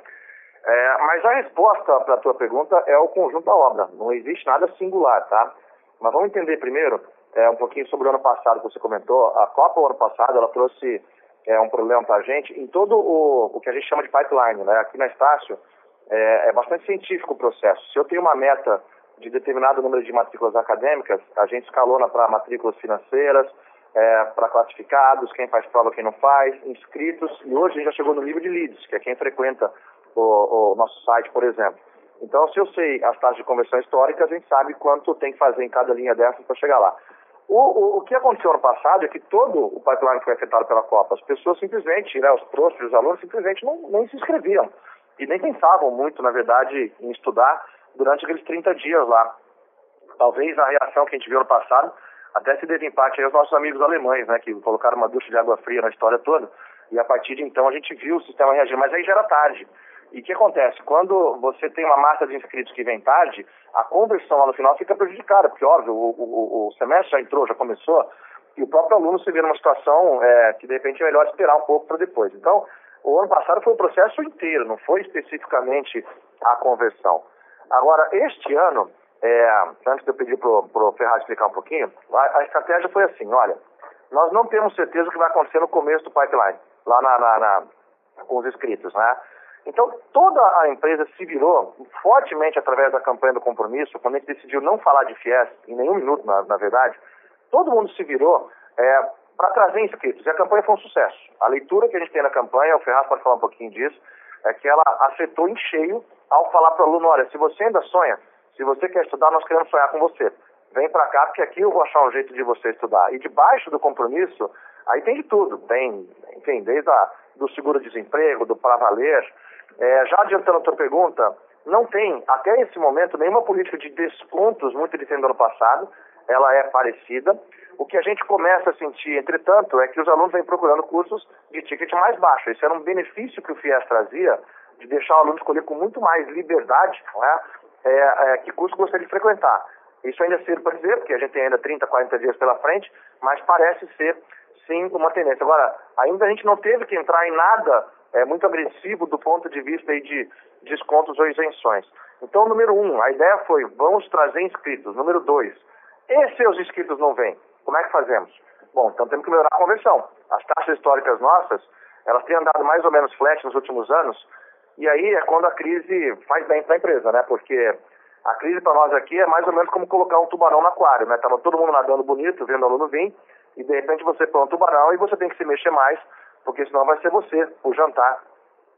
É, mas a resposta para a tua pergunta é o conjunto da obra, não existe nada singular, tá? Mas vamos entender primeiro é, um pouquinho sobre o ano passado que você comentou. A Copa, o ano passado, ela trouxe é, um problema para a gente em todo o, o que a gente chama de pipeline, né? Aqui na Estácio é, é bastante científico o processo. Se eu tenho uma meta de determinado número de matrículas acadêmicas, a gente escalona para matrículas financeiras, é, para classificados, quem faz prova, quem não faz, inscritos, e hoje a gente já chegou no nível de leads, que é quem frequenta o, o nosso site, por exemplo. Então, se eu sei as taxas de conversão históricas, a gente sabe quanto tem que fazer em cada linha dessas para chegar lá. O, o, o que aconteceu ano passado é que todo o pipeline foi afetado pela Copa. As pessoas simplesmente, né, os professores, os alunos, simplesmente não, nem se inscreviam. E nem pensavam muito, na verdade, em estudar durante aqueles trinta dias lá. Talvez a reação que a gente viu no passado até se deve em parte aos nossos amigos alemães, né, que colocaram uma ducha de água fria na história toda, e a partir de então a gente viu o sistema reagir, mas aí já era tarde. E o que acontece? Quando você tem uma massa de inscritos que vem tarde, a conversão lá no final fica prejudicada, porque óbvio, o, o, o semestre já entrou, já começou, e o próprio aluno se vê numa situação é, que de repente é melhor esperar um pouco para depois. Então, o ano passado foi o processo inteiro, não foi especificamente a conversão. Agora, este ano, é, antes de eu pedir para o Ferraz explicar um pouquinho, a, a estratégia foi assim, olha, nós não temos certeza do que vai acontecer no começo do pipeline, lá na, na, na, com os inscritos, né? Então, toda a empresa se virou fortemente através da campanha do compromisso, quando a gente decidiu não falar de FIES, em nenhum minuto, na, na verdade, todo mundo se virou é, para trazer inscritos, e a campanha foi um sucesso. A leitura que a gente tem na campanha, o Ferraz pode falar um pouquinho disso, é que ela acertou em cheio ao falar para o aluno, olha, se você ainda sonha, se você quer estudar, nós queremos sonhar com você. Vem para cá, porque aqui eu vou achar um jeito de você estudar. E debaixo do compromisso, aí tem de tudo. Tem, enfim, desde a, do seguro-desemprego, do para valer. É, já adiantando a tua pergunta, não tem, até esse momento, nenhuma política de descontos muito diferente do ano passado. Ela é parecida. O que a gente começa a sentir, entretanto, é que os alunos vêm procurando cursos de ticket mais baixo. Esse era um benefício que o FIES trazia, de deixar o aluno escolher com muito mais liberdade, não é? É, é, que curso gostaria de frequentar. Isso ainda é cedo para dizer, porque a gente tem ainda trinta, quarenta dias pela frente, mas parece ser, sim, uma tendência. Agora, ainda a gente não teve que entrar em nada é, muito agressivo do ponto de vista aí de descontos ou isenções. Então, número um, a ideia foi, vamos trazer inscritos. Número dois, e se os inscritos não vêm? Como é que fazemos? Bom, então temos que melhorar a conversão. As taxas históricas nossas, elas têm andado mais ou menos flat nos últimos anos, e aí é quando a crise faz bem para a empresa, né? Porque a crise para nós aqui é mais ou menos como colocar um tubarão no aquário, né? Tava todo mundo nadando bonito, vendo o aluno vir, e de repente você põe um tubarão e você tem que se mexer mais, porque senão vai ser você, o jantar,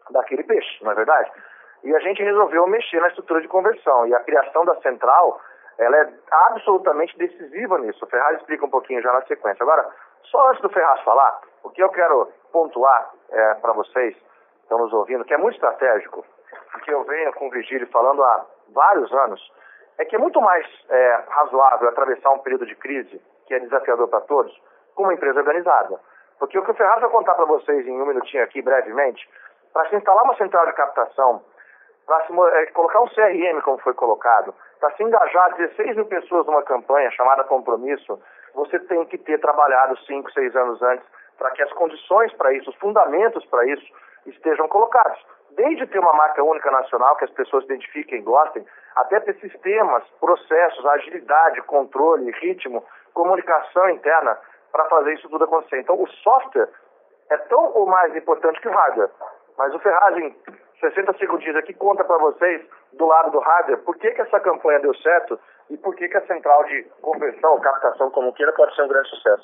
daquele peixe, não é verdade? E a gente resolveu mexer na estrutura de conversão. E a criação da central, ela é absolutamente decisiva nisso. O Ferraz explica um pouquinho já na sequência. Agora, só antes do Ferraz falar, o que eu quero pontuar é, para vocês que estão nos ouvindo, que é muito estratégico, porque eu venho com o Virgílio falando há vários anos, é que é muito mais é, razoável atravessar um período de crise, que é desafiador para todos, com uma empresa organizada. Porque o que o Ferraz vai contar para vocês em um minutinho aqui, brevemente, para se instalar uma central de captação, para se é, colocar um C R M, como foi colocado, para se engajar dezesseis mil pessoas numa campanha chamada Compromisso, você tem que ter trabalhado cinco, seis anos antes para que as condições para isso, os fundamentos para isso, estejam colocados. Desde ter uma marca única nacional que as pessoas identifiquem e gostem, até ter sistemas, processos, agilidade, controle, ritmo, comunicação interna para fazer isso tudo acontecer. Então, o software é tão ou mais importante que o hardware. Mas o Ferraz, em sessenta segundinhos aqui, conta para vocês, do lado do hardware, por que, que essa campanha deu certo e por que, que a central de conversão, captação, como queira, pode ser um grande sucesso.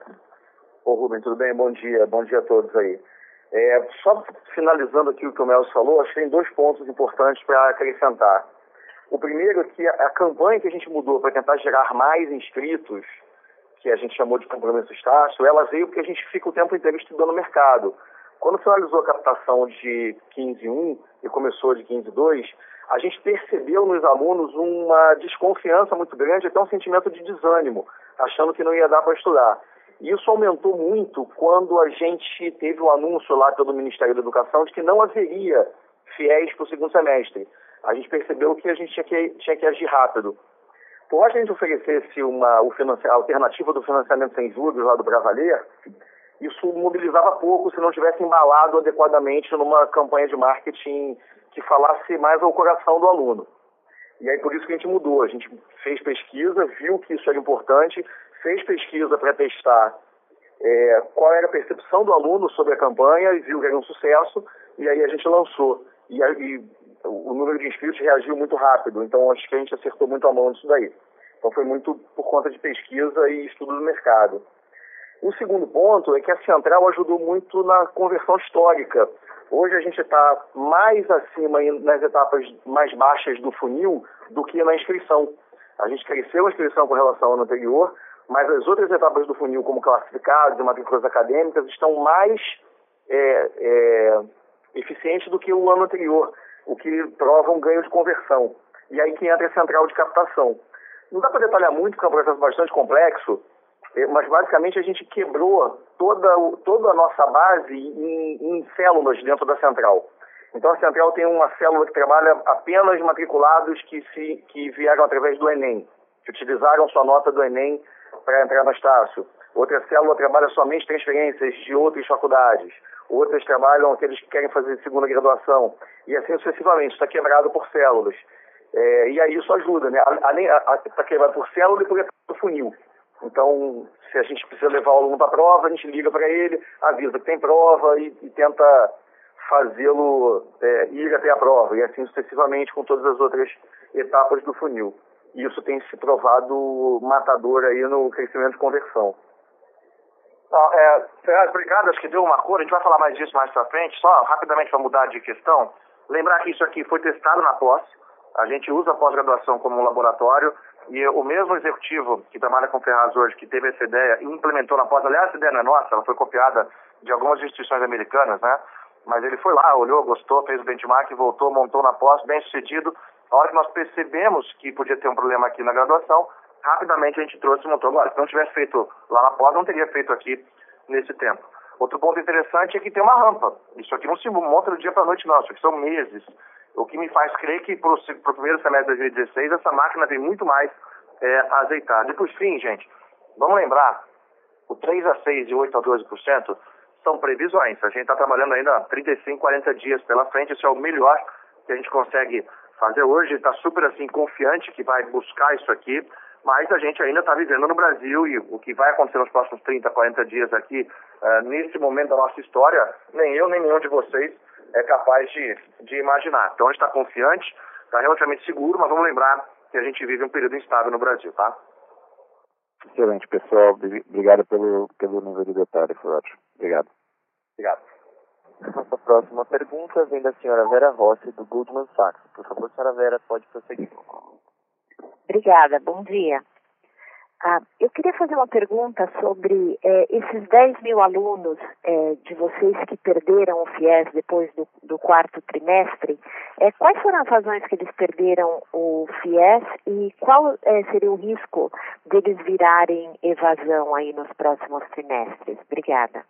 Ô Rubens, tudo bem? Bom dia. Bom dia a todos aí. É, só finalizando aqui o que o Melzo falou, acho que tem dois pontos importantes para acrescentar. O primeiro é que a, a campanha que a gente mudou para tentar gerar mais inscritos, que a gente chamou de compromisso estácio, ela veio porque a gente fica o tempo inteiro estudando o mercado. Quando finalizou a captação de quinze um e começou de quinze dois, a gente percebeu nos alunos uma desconfiança muito grande, até um sentimento de desânimo, achando que não ia dar para estudar. Isso aumentou muito quando a gente teve o anúncio lá pelo Ministério da Educação de que não haveria fiéis para o segundo semestre. A gente percebeu que a gente tinha que, tinha que agir rápido. Por mais que a gente oferecesse uma, o a alternativa do financiamento sem juros lá do Pra Valer, isso mobilizava pouco se não tivesse embalado adequadamente numa campanha de marketing que falasse mais ao coração do aluno. E aí por isso que a gente mudou. A gente fez pesquisa, viu que isso era importante, fez pesquisa para testar é, qual era a percepção do aluno sobre a campanha e viu que era um sucesso, e aí a gente lançou. E, e o número de inscritos reagiu muito rápido, então acho que a gente acertou muito a mão nisso daí. Então foi muito por conta de pesquisa e estudo do mercado. O segundo ponto é que a central ajudou muito na conversão histórica. Hoje a gente está mais acima nas etapas mais baixas do funil do que na inscrição. A gente cresceu a inscrição com relação ao ano anterior, mas as outras etapas do funil, como classificados e matrículas acadêmicas, estão mais é, é, eficientes do que o ano anterior, o que prova um ganho de conversão. E aí que entra a central de captação. Não dá para detalhar muito, porque é um processo bastante complexo, mas basicamente a gente quebrou toda, toda a nossa base em, em células dentro da central. Então a central tem uma célula que trabalha apenas matriculados que, se, que vieram através do Enem, que utilizaram sua nota do Enem para entrar no Estácio. Outra célula trabalha somente transferências de outras faculdades. Outras trabalham aqueles que querem fazer segunda graduação. E assim sucessivamente, está quebrado por células. É, e aí isso ajuda, né? Além, está quebrado por célula e por etapa do funil. Então, se a gente precisa levar o aluno para a prova, a gente liga para ele, avisa que tem prova e, e tenta fazê-lo é, ir até a prova. E assim sucessivamente com todas as outras etapas do funil. E isso tem se provado matador aí no crescimento de conversão. Não, é, Ferraz, obrigado, acho que deu uma cor, a gente vai falar mais disso mais pra frente, só rapidamente para mudar de questão, lembrar que isso aqui foi testado na pós, a gente usa a pós-graduação como um laboratório, e o mesmo executivo que trabalha com o Ferraz hoje, que teve essa ideia e implementou na pós, aliás, essa ideia não é nossa, ela foi copiada de algumas instituições americanas, né, mas ele foi lá, olhou, gostou, fez o benchmark, voltou, montou na pós, bem sucedido. A hora que nós percebemos que podia ter um problema aqui na graduação, rapidamente a gente trouxe e montou. Agora, se não tivesse feito lá na pós, não teria feito aqui nesse tempo. Outro ponto interessante é que tem uma rampa. Isso aqui não se monta do dia para a noite, não. Isso aqui são meses. O que me faz crer que para o primeiro semestre de dois mil e dezesseis, essa máquina tem muito mais é, azeitada. E por fim, gente, vamos lembrar, o três a seis e oito a doze por cento são previsões. A gente está trabalhando ainda trinta e cinco, quarenta dias pela frente. Isso é o melhor que a gente consegue fazer hoje. Está super assim, confiante que vai buscar isso aqui. Mas a gente ainda está vivendo no Brasil e o que vai acontecer nos próximos trinta, quarenta dias aqui, uh, nesse momento da nossa história, nem eu, nem nenhum de vocês é capaz de, de imaginar. Então a gente está confiante, está relativamente seguro, mas vamos lembrar que a gente vive um período instável no Brasil, tá? Excelente, pessoal. Obrigado pelo, pelo nível de detalhe, foi ótimo. Obrigado. Obrigado. Nossa próxima pergunta vem da senhora Vera Rossi, do Goldman Sachs. Por favor, senhora Vera, pode prosseguir. Obrigada, bom dia. Ah, eu queria fazer uma pergunta sobre eh, esses dez mil alunos eh, de vocês que perderam o FIES depois do, do quarto trimestre. Eh, quais foram as razões que eles perderam o FIES e qual eh, seria o risco deles virarem evasão aí nos próximos trimestres? Obrigada.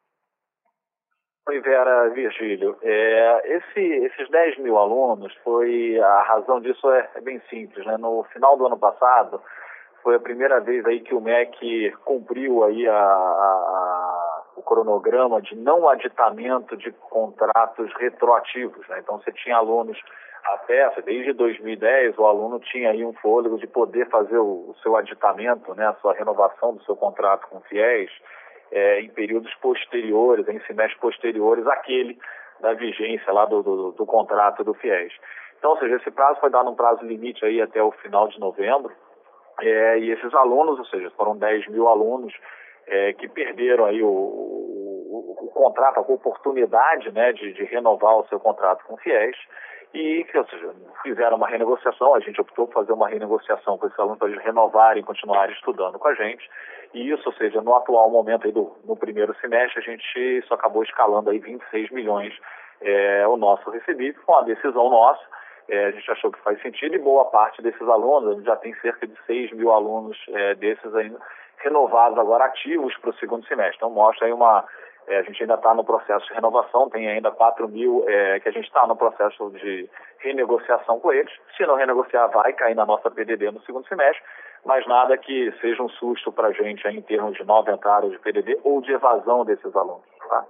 Oi, Vera, Virgílio. É, esse, esses dez mil alunos, foi, a razão disso é, é bem simples, né? No final do ano passado, foi a primeira vez aí que o M E C cumpriu aí a, a, a, o cronograma de não aditamento de contratos retroativos, né? Então, você tinha alunos até, desde dois mil e dez, o aluno tinha aí um fôlego de poder fazer o, o seu aditamento, né? A sua renovação do seu contrato com o FIES, É, em períodos posteriores, em semestres posteriores àquele da vigência lá do, do, do contrato do FIES. Então, ou seja, esse prazo foi dado um prazo limite aí até o final de novembro, é, e esses alunos, ou seja, foram dez mil alunos é, que perderam aí o, o, o contrato, a oportunidade, né, de, de renovar o seu contrato com o FIES, e, ou seja, fizeram uma renegociação. A gente optou por fazer uma renegociação com esses alunos para eles renovarem e continuarem estudando com a gente. E isso, ou seja, no atual momento aí do no primeiro semestre, a gente só acabou escalando aí vinte e seis milhões é, o nosso recebível, com a decisão nossa. É, a gente achou que faz sentido, e boa parte desses alunos, a gente já tem cerca de seis mil alunos é, desses ainda renovados agora, ativos para o segundo semestre. Então mostra aí uma... É, a gente ainda está no processo de renovação, tem ainda quatro mil é, que a gente está no processo de renegociação com eles. Se não renegociar, vai cair na nossa P D D no segundo semestre, mas nada que seja um susto para a gente aí, em termos de nova entrada de P D D ou de evasão desses alunos. Tá?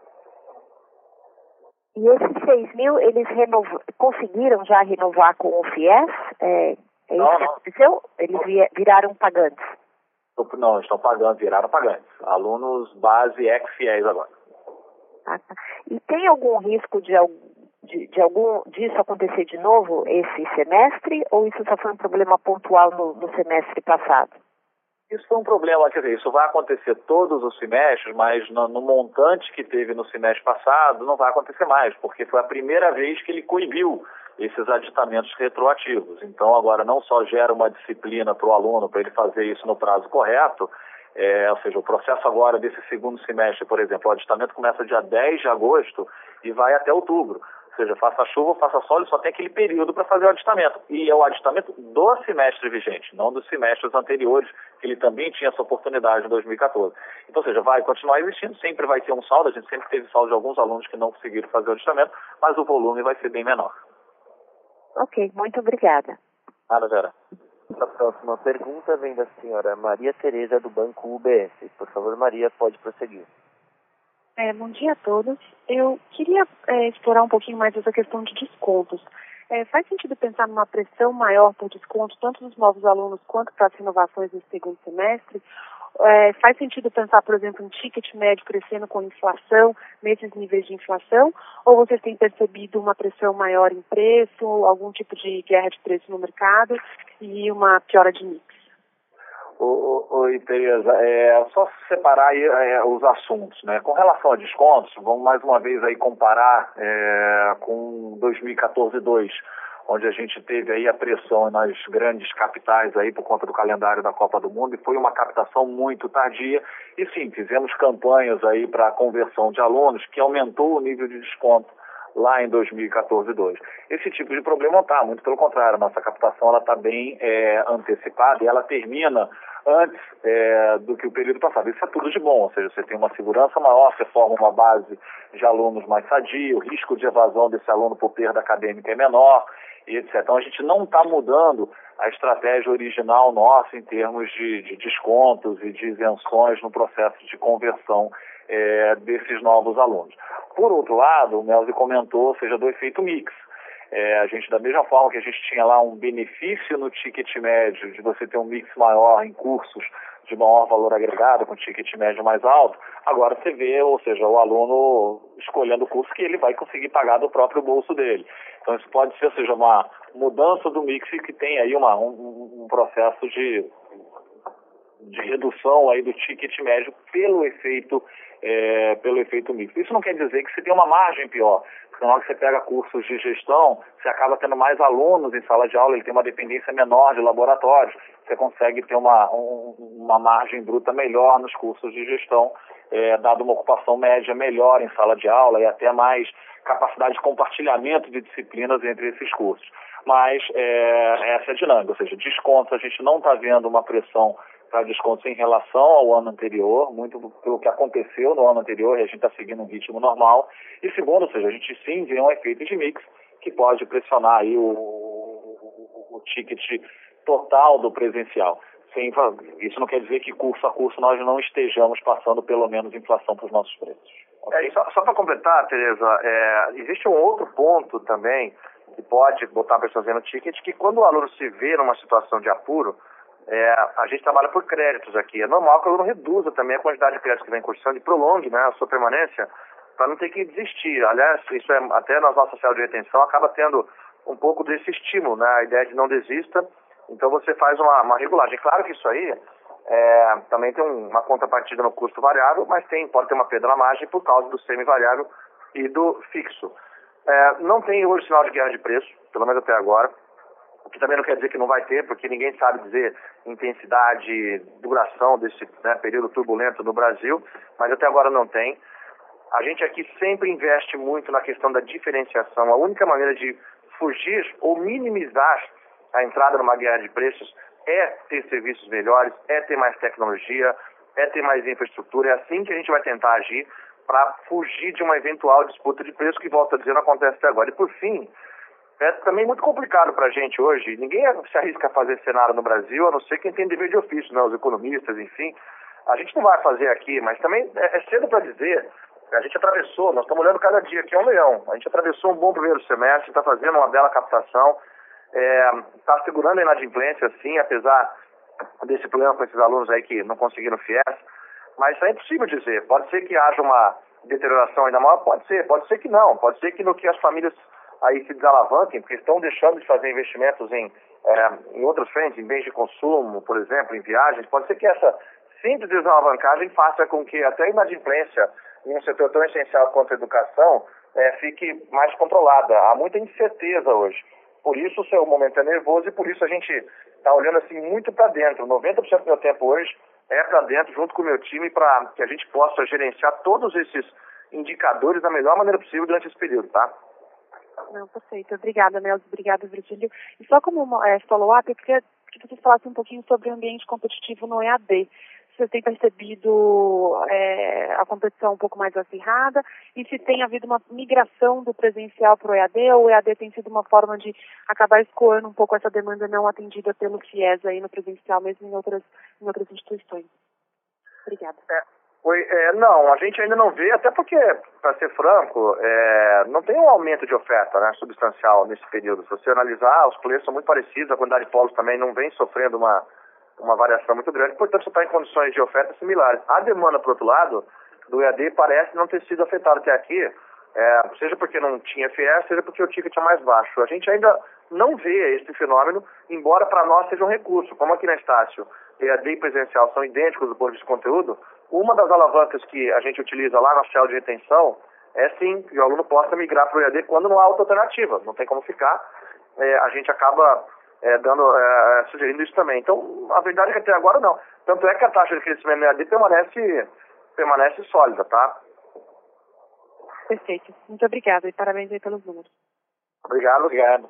E esses seis mil, eles renov... conseguiram já renovar com o FIES? É, é isso não, que não. aconteceu? Eles viraram pagantes? Não, estão pagando, viraram pagantes. Alunos base ex-FIES agora. Ah, tá. E tem algum risco de, de, de algum disso acontecer de novo esse semestre, ou isso só foi um problema pontual no, no semestre passado? Isso foi um problema, quer dizer, isso vai acontecer todos os semestres, mas no, no montante que teve no semestre passado não vai acontecer mais, porque foi a primeira vez que ele coibiu esses aditamentos retroativos. Então, agora não só gera uma disciplina para o aluno, para ele fazer isso no prazo correto, é, ou seja, o processo agora desse segundo semestre, por exemplo, o aditamento começa dia dez de agosto e vai até outubro. Ou seja, faça chuva, faça sol, ele só tem aquele período para fazer o aditamento. E é o aditamento do semestre vigente, não dos semestres anteriores, que ele também tinha essa oportunidade em dois mil e quatorze. Então, ou seja, vai continuar existindo, sempre vai ter um saldo, a gente sempre teve saldo de alguns alunos que não conseguiram fazer o aditamento, mas o volume vai ser bem menor. Ok, muito obrigada. Nada, Vera. A próxima pergunta vem da senhora Maria Tereza, do Banco U B S. Por favor, Maria, pode prosseguir. É, bom dia a todos. Eu queria é, explorar um pouquinho mais essa questão de descontos. É, faz sentido pensar numa pressão maior por desconto, tanto dos novos alunos quanto para as renovações no segundo semestre? É, faz sentido pensar, por exemplo, em ticket médio crescendo com inflação, nesses níveis de inflação? Ou vocês têm percebido uma pressão maior em preço, algum tipo de guerra de preço no mercado e uma piora de mix? Oi, Tereza, é só separar aí, é, os assuntos, né? Com relação a descontos, vamos mais uma vez aí comparar é, com dois mil e quatorze dois, onde a gente teve aí a pressão nas grandes capitais aí por conta do calendário da Copa do Mundo, e foi uma captação muito tardia. E sim, fizemos campanhas aí para conversão de alunos que aumentou o nível de desconto lá em dois mil e quatorze dois. Esse tipo de problema não está, muito pelo contrário, a nossa captação ela está bem é, antecipada e ela termina antes é, do que o período passado. Isso é tudo de bom, ou seja, você tem uma segurança maior, você forma uma base de alunos mais sadia, o risco de evasão desse aluno por perda acadêmica é menor, e etcétera. Então a gente não está mudando a estratégia original nossa em termos de, de descontos e de isenções no processo de conversão é, desses novos alunos. Por outro lado, o Melzi comentou, ou seja, do efeito mix. É, a gente, da mesma forma que a gente tinha lá um benefício no ticket médio de você ter um mix maior em cursos de maior valor agregado, com ticket médio mais alto, agora você vê, ou seja, o aluno escolhendo o curso que ele vai conseguir pagar do próprio bolso dele. Então isso pode ser, ou seja, uma mudança do mix que tem aí uma, um, um processo de de redução aí do ticket médio pelo efeito, é, pelo efeito mix. Isso não quer dizer que você tem uma margem pior, porque na hora que você pega cursos de gestão, você acaba tendo mais alunos em sala de aula, ele tem uma dependência menor de laboratórios, você consegue ter uma, um, uma margem bruta melhor nos cursos de gestão, é, dado uma ocupação média melhor em sala de aula e até mais capacidade de compartilhamento de disciplinas entre esses cursos. Mas é, essa é a dinâmica, ou seja, descontos, a gente não está vendo uma pressão para descontos em relação ao ano anterior, muito pelo que aconteceu no ano anterior, e a gente está seguindo um ritmo normal. E segundo, ou seja, a gente sim vê um efeito de mix que pode pressionar aí o, o, o ticket total do presencial. Sim, isso não quer dizer que curso a curso nós não estejamos passando pelo menos inflação para os nossos preços. Okay? É, só só para completar, Tereza, é, existe um outro ponto também que pode botar pessoas no ticket, que quando o aluno se vê numa situação de apuro, é, a gente trabalha por créditos aqui. É normal que o aluno reduza também a quantidade de créditos que vem cursando e prolongue, né, a sua permanência para não ter que desistir. Aliás, isso é até nas nossas células de retenção acaba tendo um pouco desse estímulo, né, a ideia de não desista. Então você faz uma, uma regulagem. Claro que isso aí é, também tem um, uma contrapartida no custo variável, mas tem, pode ter uma perda na margem por causa do semi-variável e do fixo. É, não tem hoje sinal de guerra de preço, pelo menos até agora, o que também não quer dizer que não vai ter, porque ninguém sabe dizer intensidade, duração desse, né, período turbulento no Brasil, mas até agora não tem. A gente aqui sempre investe muito na questão da diferenciação. A única maneira de fugir ou minimizar a entrada numa guerra de preços é ter serviços melhores, é ter mais tecnologia, é ter mais infraestrutura. É assim que a gente vai tentar agir para fugir de uma eventual disputa de preço que, volta a dizer, não acontece até agora. E por fim, é também muito complicado para a gente hoje. Ninguém se arrisca a fazer cenário no Brasil, a não ser quem tem dever de ofício, né? Os economistas, enfim. A gente não vai fazer aqui, mas também é cedo para dizer. A gente atravessou, nós estamos olhando cada dia aqui é um leão. A gente atravessou um bom primeiro semestre, está fazendo uma bela captação, está é, segurando a inadimplência, sim, apesar desse problema com esses alunos aí que não conseguiram FIES. Mas isso é impossível dizer. Pode ser que haja uma deterioração ainda maior, pode ser, pode ser que não. Pode ser que no que as famílias aí se desalavanquem, porque estão deixando de fazer investimentos em, é, em outras frentes, em bens de consumo, por exemplo, em viagens. Pode ser que essa simples desalavancagem faça com que até a inadimplência em um setor tão essencial quanto a educação é, fique mais controlada. Há muita incerteza hoje. Por isso o seu momento é nervoso e por isso a gente está olhando assim muito para dentro. noventa por cento do meu tempo hoje é para dentro, junto com o meu time, para que a gente possa gerenciar todos esses indicadores da melhor maneira possível durante esse período, tá? Não, perfeito. Obrigada, Nelson. Obrigada, Virgílio. E só como é, follow-up, eu queria que você falasse um pouquinho sobre o ambiente competitivo no E A D. Você tem percebido é, a competição um pouco mais acirrada e se tem havido uma migração do presencial para o E A D ou o E A D tem sido uma forma de acabar escoando um pouco essa demanda não atendida pelo FIES aí no presencial, mesmo em outras, em outras instituições. Obrigada. É, oi, é, não, a gente ainda não vê, até porque, para ser franco, é, não tem um aumento de oferta, né, substancial nesse período. Se você analisar, os preços são muito parecidos, a quantidade de polos também não vem sofrendo uma... uma variação muito grande, portanto você está em condições de oferta similares. A demanda, por outro lado, do E A D parece não ter sido afetada até aqui, é, seja porque não tinha FIES, seja porque o ticket é mais baixo. A gente ainda não vê esse fenômeno, embora para nós seja um recurso. Como aqui na Estácio, E A D e presencial são idênticos do ponto de vista de conteúdo, uma das alavancas que a gente utiliza lá na célula de retenção é sim que o aluno possa migrar para o E A D quando não há outra alternativa, não tem como ficar. É, a gente acaba... É, dando, é, sugerindo isso também. Então, a verdade é que até agora não. Tanto é que a taxa de crescimento no E A D permanece, permanece sólida, tá? Perfeito. Muito obrigada e parabéns aí pelos números. Obrigado. Obrigado.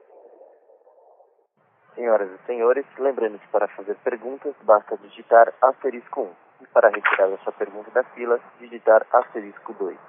Senhoras e senhores, lembrando que para fazer perguntas, basta digitar asterisco um. E para retirar a sua pergunta da fila, digitar asterisco dois.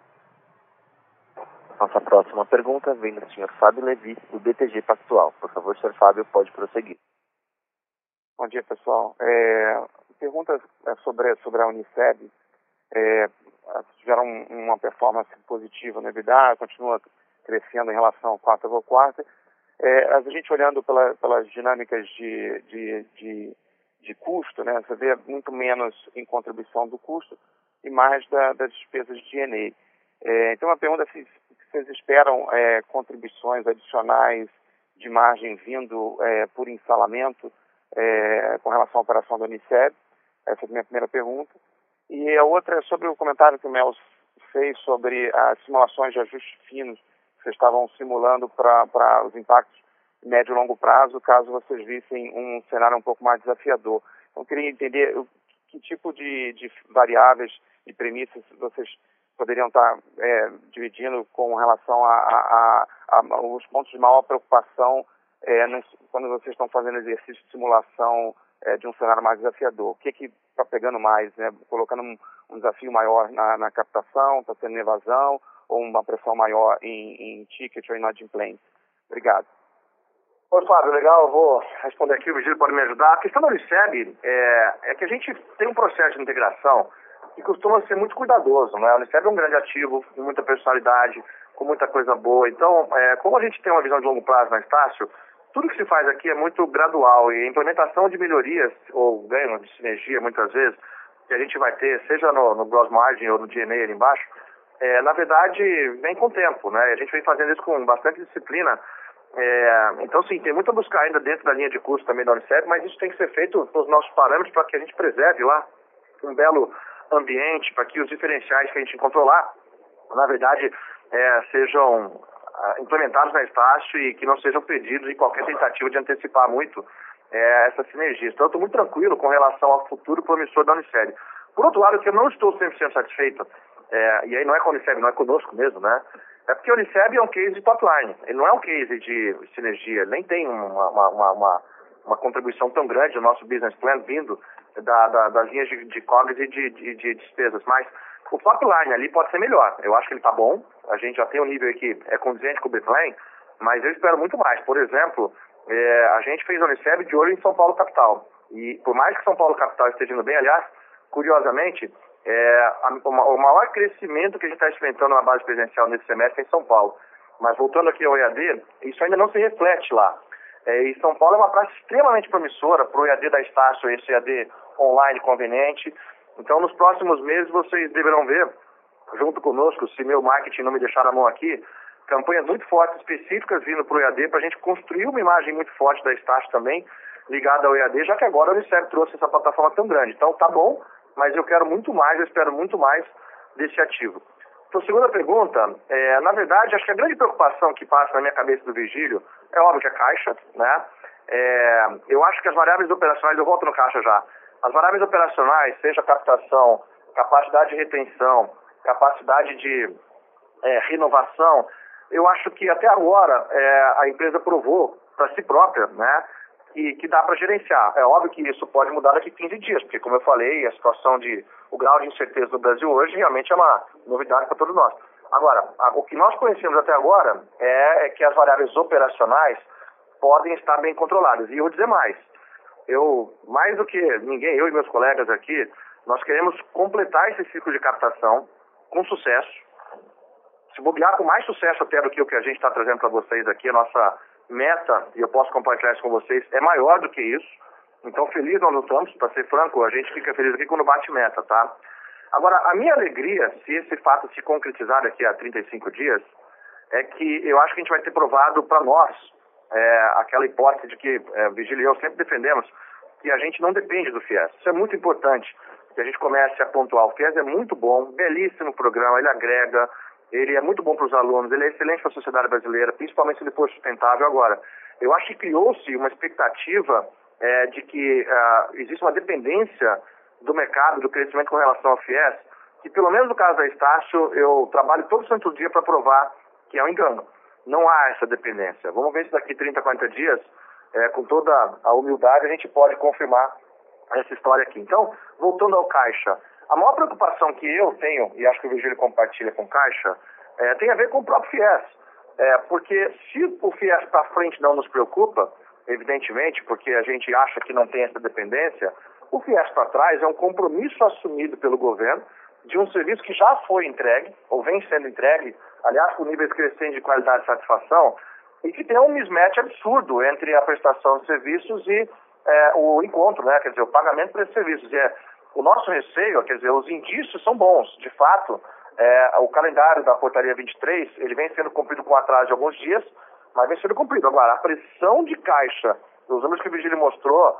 Nossa próxima pergunta vem do senhor Fábio Levi, do B T G Pactual. Por favor, senhor Fábio, pode prosseguir. Bom dia, pessoal. É, pergunta sobre, sobre a Uniceb. É, tiveram uma performance positiva no EBITDA, continua crescendo em relação ao quarto ao quarto. É, a gente olhando pela, pelas dinâmicas de, de, de, de custo, né, você vê muito menos em contribuição do custo e mais da, das despesas de G N A. É, então, a pergunta é se vocês esperam é, contribuições adicionais de margem vindo é, por instalamento é, com relação à operação da Uniceb. Essa é a minha primeira pergunta. E a outra é sobre o comentário que o Mel fez sobre as simulações de ajustes finos que vocês estavam simulando para os impactos médio e longo prazo, caso vocês vissem um cenário um pouco mais desafiador. Então, eu queria entender o, que tipo de, de variáveis e premissas vocês poderiam estar é, dividindo com relação a, a, a, a os pontos de maior preocupação é, nos, quando vocês estão fazendo exercício de simulação é, de um cenário mais desafiador. O que que está pegando mais, né? Colocando um, um desafio maior na, na captação, está sendo evasão, ou uma pressão maior em, em ticket ou inadimplência? Obrigado. Oi, Fábio, legal, eu vou responder aqui, o Vigílio pode me ajudar. A questão da Uniceb é, é que a gente tem um processo de integração que costuma ser muito cuidadoso, né? A Uniceb é um grande ativo, com muita personalidade, com muita coisa boa. Então, é, como a gente tem uma visão de longo prazo na Estácio, tudo que se faz aqui é muito gradual e a implementação de melhorias, ou ganho de sinergia, muitas vezes, que a gente vai ter, seja no, no gross margin ou no G N A ali embaixo, é, na verdade, vem com o tempo, né? A gente vem fazendo isso com bastante disciplina. É, então, sim, tem muito a buscar ainda dentro da linha de custo também da Uniceb, mas isso tem que ser feito nos nossos parâmetros para que a gente preserve lá um belo ambiente, para que os diferenciais que a gente encontrou lá, na verdade, é, sejam implementados na Estácio e que não sejam pedidos em qualquer tentativa de antecipar muito é, essa sinergia. Então, eu estou muito tranquilo com relação ao futuro promissor da Uniceb. Por outro lado, que eu não estou cem por cento satisfeito, é, e aí não é com a Uniceb, não é conosco mesmo, né? É porque a Uniceb é um case de top line, ele não é um case de sinergia, nem tem uma, uma, uma, uma, uma contribuição tão grande no nosso business plan vindo da, da, das linhas de, de C O G S e de, de, de despesas, mas o top line ali pode ser melhor. Eu acho que ele está bom, a gente já tem um nível aqui é condizente com o B-Plan, mas eu espero muito mais. Por exemplo, é, a gente fez a Uniceb de olho em São Paulo Capital, e por mais que São Paulo Capital esteja indo bem, aliás, curiosamente, É, a, o maior crescimento que a gente está experimentando na base presencial nesse semestre é em São Paulo. Mas voltando aqui ao E A D, isso ainda não se reflete lá. É, e São Paulo é uma praça extremamente promissora para o E A D da Estácio, esse E A D online conveniente. Então, nos próximos meses, vocês deverão ver, junto conosco, se meu marketing não me deixar na mão aqui, campanhas muito fortes, específicas vindo para o E A D, para a gente construir uma imagem muito forte da Estácio também, ligada ao E A D, já que agora a Uniceb trouxe essa plataforma tão grande. Então, tá bom, mas eu quero muito mais, eu espero muito mais desse ativo. Então, segunda pergunta, é, na verdade, acho que a grande preocupação que passa na minha cabeça do Vigílio é óbvio que é caixa, né? É, eu acho que as variáveis operacionais, eu volto no caixa já, as variáveis operacionais, seja captação, capacidade de retenção, capacidade de é, renovação, eu acho que até agora é, a empresa provou para si própria, né? Que, que dá para gerenciar. É óbvio que isso pode mudar daqui a quinze dias, porque, como eu falei, a situação de, o grau de incerteza do Brasil hoje realmente é uma novidade para todos nós. Agora, a, o que nós conhecemos até agora é, é que as variáveis operacionais podem estar bem controladas. E eu vou dizer mais, eu, mais do que ninguém, eu e meus colegas aqui, nós queremos completar esse ciclo de captação com sucesso, se bobear com mais sucesso até do que o que a gente está trazendo para vocês aqui, a nossa meta, e eu posso compartilhar isso com vocês, é maior do que isso. Então, feliz nós não estamos, para ser franco, a gente fica feliz aqui quando bate meta, tá? Agora, a minha alegria, se esse fato se concretizar daqui a trinta e cinco dias, é que eu acho que a gente vai ter provado para nós é, aquela hipótese de que é, Vigílio e eu sempre defendemos que a gente não depende do FIES. Isso é muito importante, que a gente comece a pontuar. O FIES é muito bom, belíssimo programa, ele agrega, ele é muito bom para os alunos, ele é excelente para a sociedade brasileira, principalmente se ele for sustentável. Agora, eu acho que criou-se uma expectativa é, de que uh, existe uma dependência do mercado, do crescimento com relação ao FIES, que pelo menos no caso da Estácio, eu trabalho todo santo dia para provar que é um engano. Não há essa dependência. Vamos ver se daqui trinta, quarenta dias, é, com toda a humildade, a gente pode confirmar essa história aqui. Então, voltando ao caixa, a maior preocupação que eu tenho, e acho que o Vigílio compartilha com o Caixa, é, tem a ver com o próprio FIES. É, porque se o FIES para frente não nos preocupa, evidentemente, porque a gente acha que não tem essa dependência, o FIES para trás é um compromisso assumido pelo governo de um serviço que já foi entregue, ou vem sendo entregue, aliás, com níveis crescentes de qualidade e satisfação, e que tem um mismatch absurdo entre a prestação de serviços e é, o encontro, né? Quer dizer, o pagamento por esses serviços. E é, o nosso receio, quer dizer, os indícios são bons. De fato, é, o calendário da portaria vinte e três, ele vem sendo cumprido com atraso de alguns dias, mas vem sendo cumprido. Agora, a pressão de caixa, os números que o Vigílio mostrou,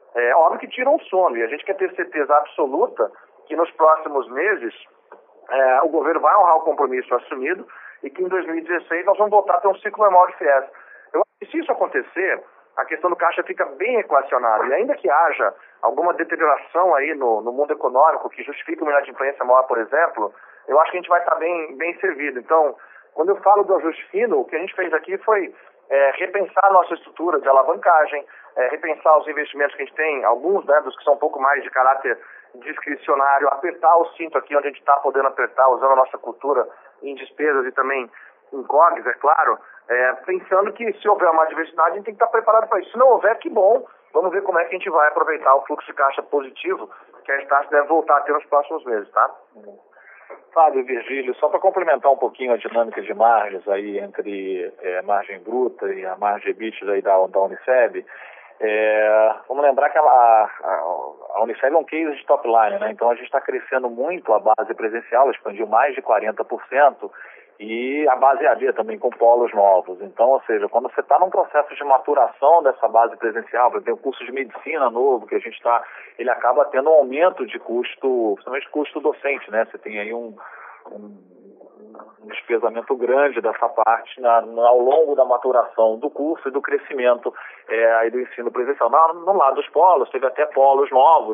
É óbvio que tira um sono, e a gente quer ter certeza absoluta que nos próximos meses é, o governo vai honrar o compromisso assumido e que em dois mil e dezesseis nós vamos voltar a ter um ciclo normal de fiéis. Eu acho que se isso acontecer, a questão do caixa fica bem equacionada, e ainda que haja alguma deterioração aí no, no mundo econômico que justifique uma inadimplência maior, por exemplo, eu acho que a gente vai estar bem, bem servido. Então, quando eu falo do ajuste fino, o que a gente fez aqui foi é, repensar a nossa estrutura de alavancagem, é, repensar os investimentos que a gente tem, alguns, né, dos que são um pouco mais de caráter discricionário, apertar o cinto aqui onde a gente está podendo apertar, usando a nossa cultura em despesas e também em C O Gs, é claro, é, pensando que se houver uma diversidade, a gente tem que estar preparado para isso. Se não houver, que bom, vamos ver como é que a gente vai aproveitar o fluxo de caixa positivo que a Estácio deve voltar a ter nos próximos meses, tá? Fábio, Virgílio, só para complementar um pouquinho a dinâmica de margens aí entre é, margem bruta e a margem EBITDA aí da, da Uniceb, é, vamos lembrar que a, a, a Uniceb é um case de top line, né? Então a gente está crescendo muito a base presencial, expandiu mais de quarenta por cento, e a base A D também com polos novos. Então, ou seja, quando você está num processo de maturação dessa base presencial, por exemplo, o curso de medicina novo que a gente está, ele acaba tendo um aumento de custo, principalmente custo docente, né? Você tem aí um, um, um despesamento grande dessa parte na, na, ao longo da maturação do curso e do crescimento é, aí do ensino presencial. No, no lado dos polos, teve até polos novos,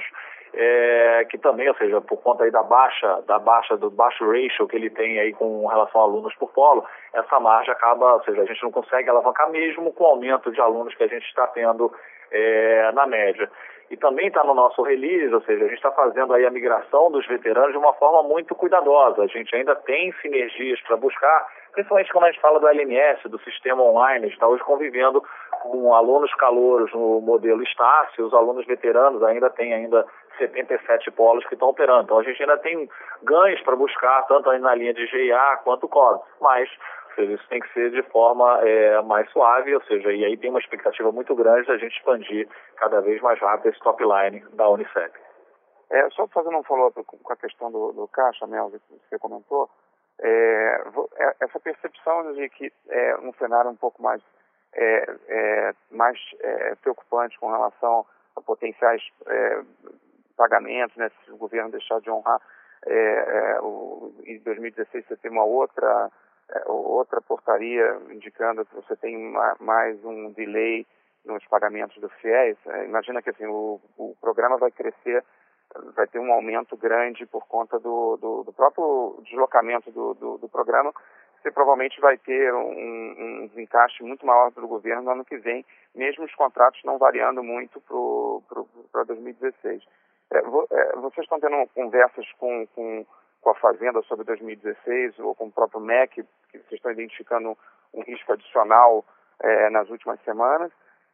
É, que também, ou seja, por conta aí da baixa, da baixa, do baixo ratio que ele tem aí com relação a alunos por polo, essa margem acaba, ou seja, a gente não consegue alavancar mesmo com o aumento de alunos que a gente está tendo é, na média. E também está no nosso release, ou seja, a gente está fazendo aí a migração dos veteranos de uma forma muito cuidadosa. A gente ainda tem sinergias para buscar, principalmente quando a gente fala do L M S, do sistema online, a gente está hoje convivendo com alunos calouros no modelo Estácio, os alunos veteranos ainda têm ainda setenta e sete polos que estão operando. Então a gente ainda tem ganhos para buscar, tanto aí na linha de G I A quanto C O G, mas ou seja, isso tem que ser de forma é, mais suave, ou seja, e aí tem uma expectativa muito grande da gente expandir cada vez mais rápido esse top line da Uniceb. É, só fazendo um follow-up com a questão do, do caixa, Mel, que você comentou, é, essa percepção de que é um cenário um pouco mais, é, é, mais é, preocupante com relação a potenciais é, pagamentos, né, se o governo deixar de honrar, é, é, o, em dois mil e dezesseis você tem uma outra, é, outra portaria indicando que você tem uma, mais um delay nos pagamentos do FIES. É, imagina que assim, o, o programa vai crescer, vai ter um aumento grande por conta do, do, do próprio deslocamento do, do, do programa. Você provavelmente vai ter um, um desencaixe muito maior do governo no ano que vem, mesmo os contratos não variando muito para dois mil e dezesseis. É, vo, é, vocês estão tendo conversas com, com, com a Fazenda sobre dois mil e dezesseis ou com o próprio M E C, que vocês estão identificando um risco adicional é, nas últimas semanas?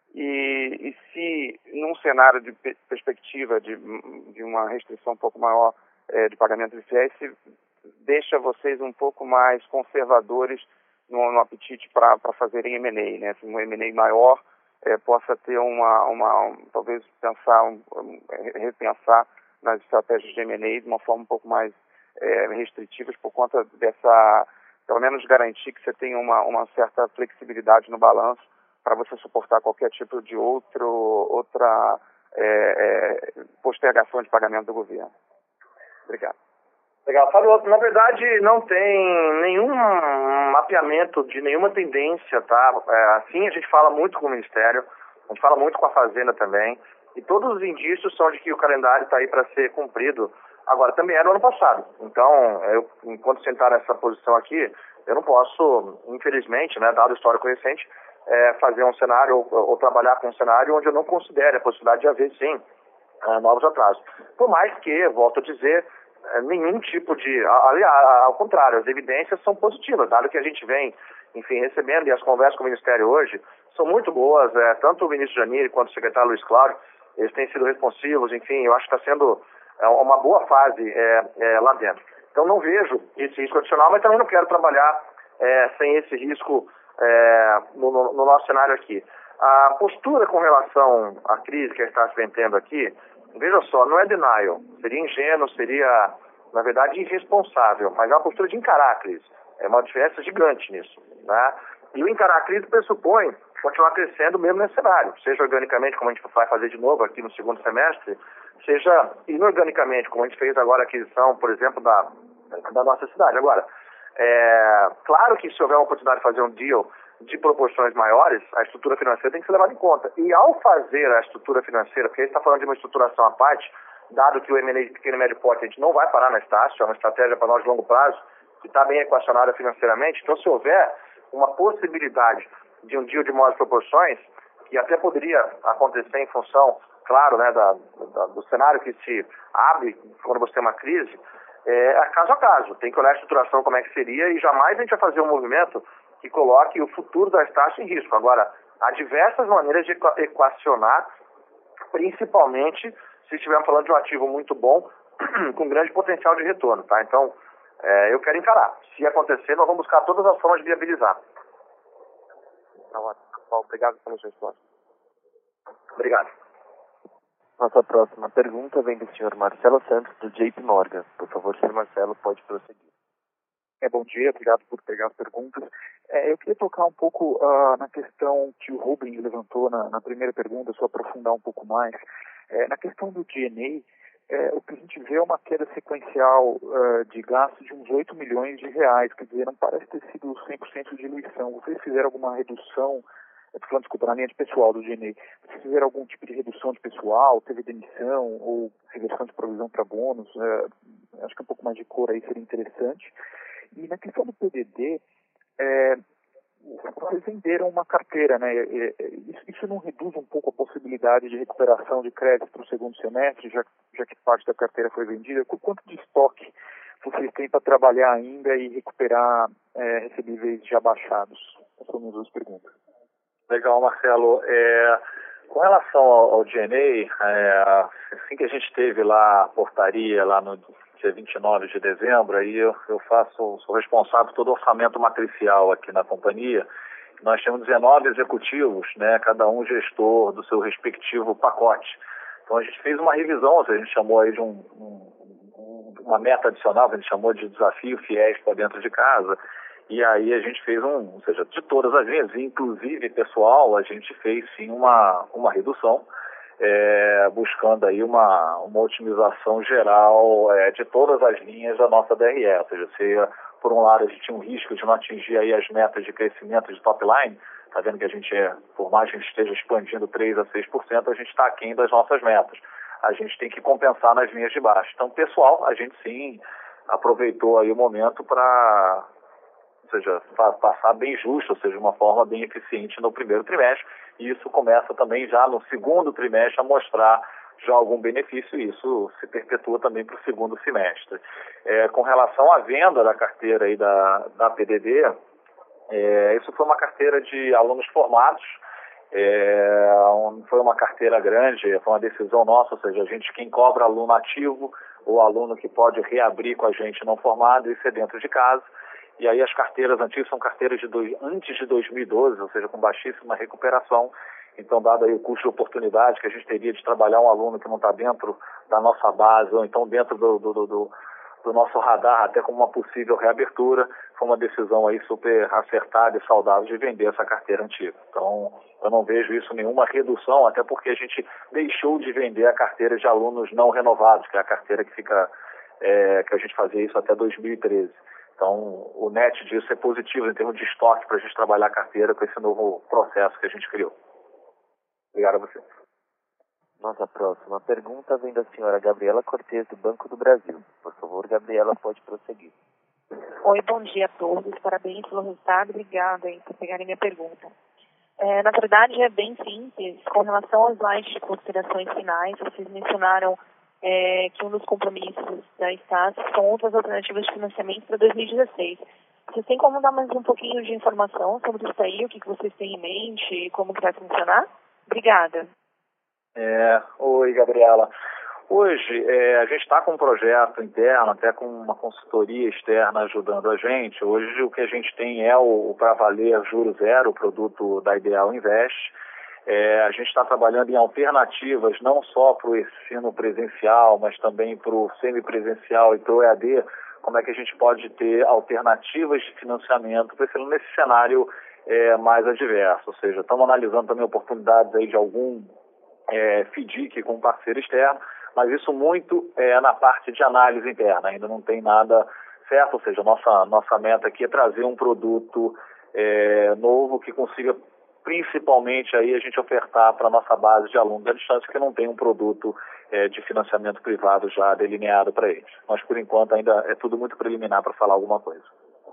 E, e se, num cenário de pe- perspectiva de, de uma restrição um pouco maior é, de pagamento de fiéis, se deixa vocês um pouco mais conservadores no, no apetite para fazerem M and A, né? Se um M and A maior é, possa ter uma, uma um, talvez pensar, um, um, repensar nas estratégias de M and A de uma forma um pouco mais é, restritivas por conta dessa, pelo menos garantir que você tenha uma, uma certa flexibilidade no balanço para você suportar qualquer tipo de outro, outra é, é, postergação de pagamento do governo. Obrigado. Legal. Fábio, na verdade não tem nenhum mapeamento de nenhuma tendência, tá? É, assim a gente fala muito com o Ministério, a gente fala muito com a Fazenda também, e todos os indícios são de que o calendário está aí para ser cumprido. Agora, também era no ano passado. Então, eu, enquanto sentar nessa posição aqui, eu não posso, infelizmente, né, dado o histórico recente, é, fazer um cenário ou, ou trabalhar com um cenário onde eu não considere a possibilidade de haver, sim, é, novos atrasos. Por mais que, volto a dizer, é, nenhum tipo de... Aliás, ao contrário, as evidências são positivas, dado que a gente vem, enfim, recebendo, e as conversas com o Ministério hoje são muito boas, é, tanto o ministro Janir quanto o secretário Luiz Cláudio, eles têm sido responsivos, enfim, eu acho que está sendo é, uma boa fase é, é, lá dentro. Então não vejo esse risco adicional, mas também não quero trabalhar é, sem esse risco é, no, no, no nosso cenário aqui. A postura com relação à crise que está se ventendo aqui, veja só, não é denial, seria ingênuo, seria, na verdade, irresponsável, mas é uma postura de encarar a crise. É uma diferença gigante nisso, né? E o encarar a crise pressupõe continuar crescendo mesmo nesse cenário, seja organicamente, como a gente vai fazer de novo aqui no segundo semestre, seja inorganicamente, como a gente fez agora a aquisição, por exemplo, da, da nossa cidade. Agora, é, claro que se houver uma oportunidade de fazer um deal de proporções maiores, a estrutura financeira tem que ser levada em conta. E ao fazer a estrutura financeira, porque a gente está falando de uma estruturação à parte, dado que o M and A de pequeno e médio porte a gente não vai parar na Estácio, é uma estratégia para nós de longo prazo, que está bem equacionada financeiramente, então se houver uma possibilidade de um deal de maiores proporções, que até poderia acontecer em função, claro, né, da, da, do cenário que se abre quando você tem uma crise, é caso a caso, tem que olhar a estruturação como é que seria e jamais a gente vai fazer um movimento que coloque o futuro da Estácio em risco. Agora, há diversas maneiras de equacionar, principalmente se estivermos falando de um ativo muito bom, com grande potencial de retorno, tá? Então, é, eu quero encarar. Se acontecer, nós vamos buscar todas as formas de viabilizar. Tá ótimo. Obrigado pela sua resposta. Obrigado. Nossa próxima pergunta vem do senhor Marcelo Santos, do J P Morgan. Por favor, senhor Marcelo, pode prosseguir. É, bom dia, obrigado por pegar as perguntas. É, eu queria tocar um pouco uh, na questão que o Rubens levantou na, na primeira pergunta, só aprofundar um pouco mais. É, na questão do G N A, é, o que a gente vê é uma queda sequencial uh, de gasto de uns oito milhões de reais, quer dizer, não parece ter sido cem por cento de diluição. Vocês fizeram alguma redução, estou falando, desculpa, na linha de pessoal do G N A, vocês fizeram algum tipo de redução de pessoal, teve demissão ou reversão de provisão para bônus? É, acho que um pouco mais de cor aí seria interessante. E na questão do P D D, é, vocês venderam uma carteira, né? Isso, isso não reduz um pouco a possibilidade de recuperação de crédito para o segundo semestre, já, já que parte da carteira foi vendida? Quanto de estoque vocês têm para trabalhar ainda e recuperar é, recebíveis já baixados? Essas são minhas duas perguntas. Legal, Marcelo. É, com relação ao, ao G N A, é, assim que a gente teve lá a portaria lá no dia vinte e nove de dezembro, aí eu, eu faço, sou responsável por todo o orçamento matricial aqui na companhia. Nós temos dezenove executivos, né, cada um gestor do seu respectivo pacote. Então a gente fez uma revisão, ou seja, a gente chamou aí de um, um, uma meta adicional, a gente chamou de desafio fiéis para dentro de casa. E aí a gente fez um, ou seja, de todas as linhas, inclusive pessoal, a gente fez sim uma, uma redução. É, buscando aí uma, uma otimização geral é, de todas as linhas da nossa D R E. Ou seja, se por um lado a gente tinha um risco de não atingir aí as metas de crescimento de top line, está vendo que a gente, é, por mais que a gente esteja expandindo três a seis por cento, a gente está aquém das nossas metas. A gente tem que compensar nas linhas de baixo. Então, pessoal, a gente sim aproveitou aí o momento para, ou seja, passar bem justo, ou seja, de uma forma bem eficiente no primeiro trimestre. E isso começa também já no segundo trimestre a mostrar já algum benefício, e isso se perpetua também para o segundo semestre. É, com relação à venda da carteira aí da, da P D D, é, isso foi uma carteira de alunos formados, é, um, foi uma carteira grande, foi uma decisão nossa, ou seja, a gente quem cobra aluno ativo, ou aluno que pode reabrir com a gente não formado, isso é dentro de casa. E aí as carteiras antigas são carteiras de dois, antes de dois mil e doze, ou seja, com baixíssima recuperação. Então, dado aí o custo de oportunidade que a gente teria de trabalhar um aluno que não está dentro da nossa base, ou então dentro do, do, do, do nosso radar, até como uma possível reabertura, foi uma decisão aí super acertada e saudável de vender essa carteira antiga. Então, eu não vejo isso nenhuma redução, até porque a gente deixou de vender a carteira de alunos não renovados, que é a carteira que fica, é, que a gente fazia isso até dois mil e treze. Então, o net disso é positivo em termos de estoque para a gente trabalhar a carteira com esse novo processo que a gente criou. Obrigado a você. Nossa próxima pergunta vem da senhora Gabriela Cortez, do Banco do Brasil. Por favor, Gabriela, pode prosseguir. Oi, bom dia a todos. Parabéns pelo resultado. Obrigada aí por pegarem minha pergunta. É, na verdade, é bem simples. Com relação aos slides de considerações finais, vocês mencionaram É, que um dos compromissos da Estácio são outras alternativas de financiamento para dois mil e dezesseis. Vocês têm como dar mais um pouquinho de informação sobre isso aí, o que, que vocês têm em mente e como que vai funcionar? Obrigada. É, oi, Gabriela. Hoje, é, a gente está com um projeto interno, até com uma consultoria externa ajudando a gente. Hoje, o que a gente tem é o, o Pra Valer Juro Zero, o produto da Ideal Invest. É, a gente está trabalhando em alternativas não só para o ensino presencial, mas também para o semipresencial e para o E A D, como é que a gente pode ter alternativas de financiamento, pensando nesse cenário é, mais adverso. Ou seja, estamos analisando também oportunidades aí de algum é, FDIC com parceiro externo, mas isso muito é na parte de análise interna, ainda não tem nada certo, ou seja, nossa, nossa meta aqui é trazer um produto é, novo que consiga principalmente aí a gente ofertar para a nossa base de alunos à distância que não tem um produto é, de financiamento privado já delineado para eles. Mas por enquanto ainda é tudo muito preliminar para falar alguma coisa.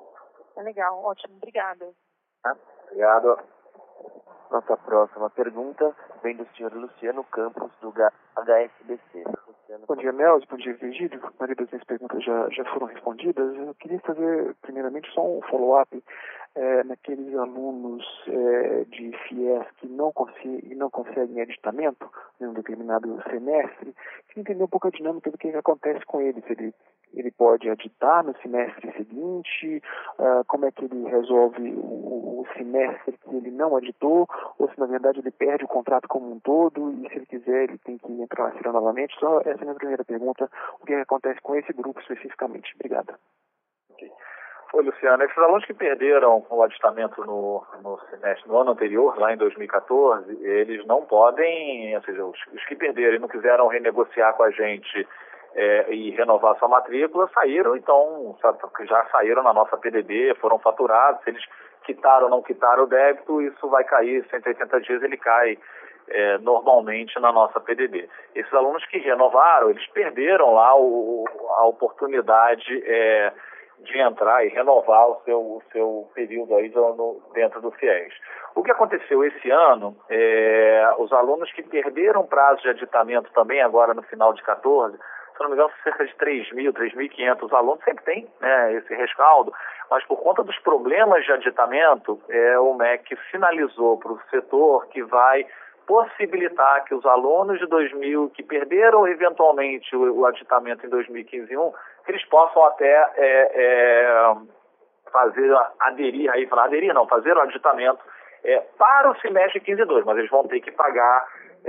É legal, ótimo, obrigada. Tá? Obrigado. Nossa próxima pergunta vem do senhor Luciano Campos, do H S B C. Luciano... Bom dia, Melzi. Bom dia, Virgílio. A maioria das minhas perguntas já, já foram respondidas. Eu queria fazer, primeiramente, só um follow-up é, naqueles alunos é, de FIES que não, consi não conseguem aditamento em um determinado semestre. Queria entender um pouco a dinâmica do que acontece com eles. Ele Ele pode aditar no semestre seguinte, uh, como é que ele resolve o, o semestre que ele não aditou, ou se na verdade ele perde o contrato como um todo e se ele quiser ele tem que entrar na fila novamente. Só essa é a minha primeira pergunta, o que acontece com esse grupo especificamente. Obrigado. Okay. Oi, Luciano. Esses alunos que perderam o aditamento no, no semestre, no ano anterior, lá em dois mil e quatorze, eles não podem, ou seja, os, os que perderam e não quiseram renegociar com a gente É, e renovar sua matrícula, saíram, então, já saíram na nossa P D B, foram faturados. Se eles quitaram ou não quitaram o débito, isso vai cair, cento e oitenta dias ele cai é, normalmente na nossa P D B. Esses alunos que renovaram, eles perderam lá o, a oportunidade é, de entrar e renovar o seu, o seu período aí no, dentro do FIES. O que aconteceu esse ano, é, os alunos que perderam prazo de aditamento também agora no final de quatorze, se não me engano, cerca de três mil, três mil e quinhentos alunos, sempre tem, né, esse rescaldo, mas por conta dos problemas de aditamento, é, o M E C sinalizou para o setor que vai possibilitar que os alunos de dois mil que perderam eventualmente o, o aditamento em dois mil e quinze e um, que eles possam até é, é, fazer, aderir, aí, aderir não, fazer o aditamento é, para o semestre quinze e dois, mas eles vão ter que pagar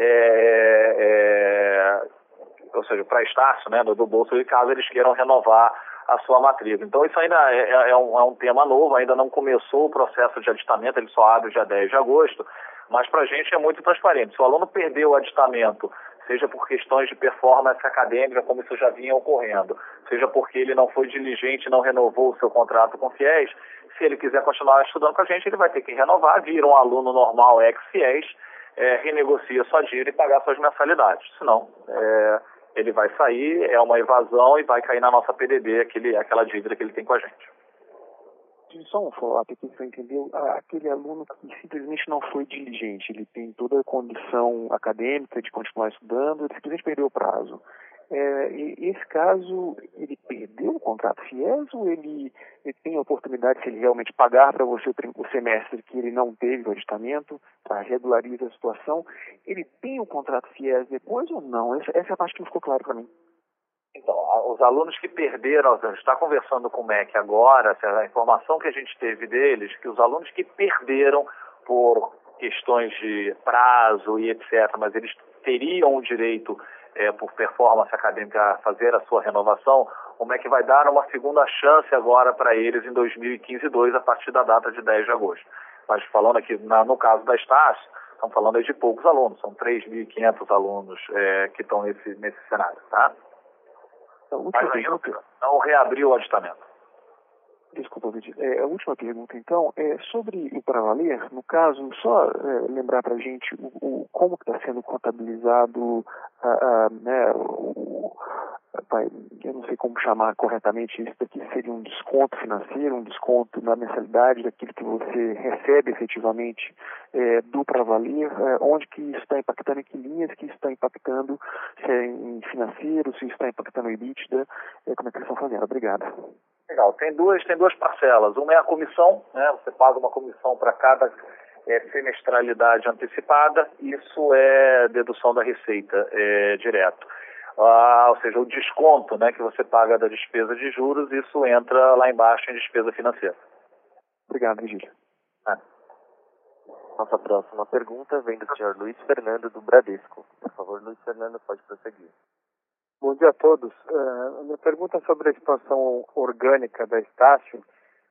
é, é, ou seja, para Estácio, né, do, do bolso de caso eles queiram renovar a sua matrícula. Então isso ainda é, é, um, é um tema novo, ainda não começou o processo de aditamento, ele só abre dia dez de agosto, mas para a gente é muito transparente. Se o aluno perdeu o aditamento, seja por questões de performance acadêmica, como isso já vinha ocorrendo, seja porque ele não foi diligente e não renovou o seu contrato com o FIES, se ele quiser continuar estudando com a gente, ele vai ter que renovar, vira um aluno normal ex-FIES, é, renegocia sua dívida e pagar suas mensalidades. Senão, é, ele vai sair, é uma evasão e vai cair na nossa P D B aquele, aquela dívida que ele tem com a gente. Só um follow-up aqui, você entendeu? Aquele aluno que simplesmente não foi diligente, ele tem toda a condição acadêmica de continuar estudando, ele simplesmente perdeu o prazo. É, esse caso, ele perdeu o contrato FIES ou ele, ele tem a oportunidade, se ele realmente pagar para você o semestre que ele não teve o aditamento, para regularizar a situação, ele tem o contrato FIES depois ou não? Essa, essa é a parte que não ficou claro para mim. Então, os alunos que perderam, a gente está conversando com o M E C agora, a informação que a gente teve deles, que os alunos que perderam por questões de prazo e etcétera, mas eles teriam o direito, é, por performance acadêmica, a fazer a sua renovação, o M E C vai dar uma segunda chance agora para eles em dois mil e quinze e dois, a partir da data de dez de agosto. Mas falando aqui, na, no caso da Estácio, estamos falando aí de poucos alunos, são três mil e quinhentos alunos é, que estão nesse, nesse cenário, tá? Mas ainda não reabriu o aditamento. Desculpa, Vitor. É, a última pergunta, então, é sobre o Para Valer. No caso, só é, lembrar para a gente o, o, como está sendo contabilizado, a, a, né, o, a, eu não sei como chamar corretamente isso daqui, seria um desconto financeiro, um desconto na mensalidade daquilo que você recebe efetivamente é, do Para Valer, é, onde que isso está impactando, em que linhas que isso está impactando, se é em financeiro, se isso está impactando em EBITDA, é, como é que eles estão fazendo? Obrigado. Legal, tem duas, tem duas parcelas. Uma é a comissão, né? Você paga uma comissão para cada é, semestralidade antecipada, isso é dedução da receita é, direto. Ah, ou seja, o desconto, né, que você paga da despesa de juros, isso entra lá embaixo em despesa financeira. Obrigado, Virgílio. É. Nossa próxima pergunta vem do senhor Luiz Fernando, do Bradesco. Por favor, Luiz Fernando, pode prosseguir. Bom dia a todos. Uh, minha pergunta é sobre a expansão orgânica da Estácio.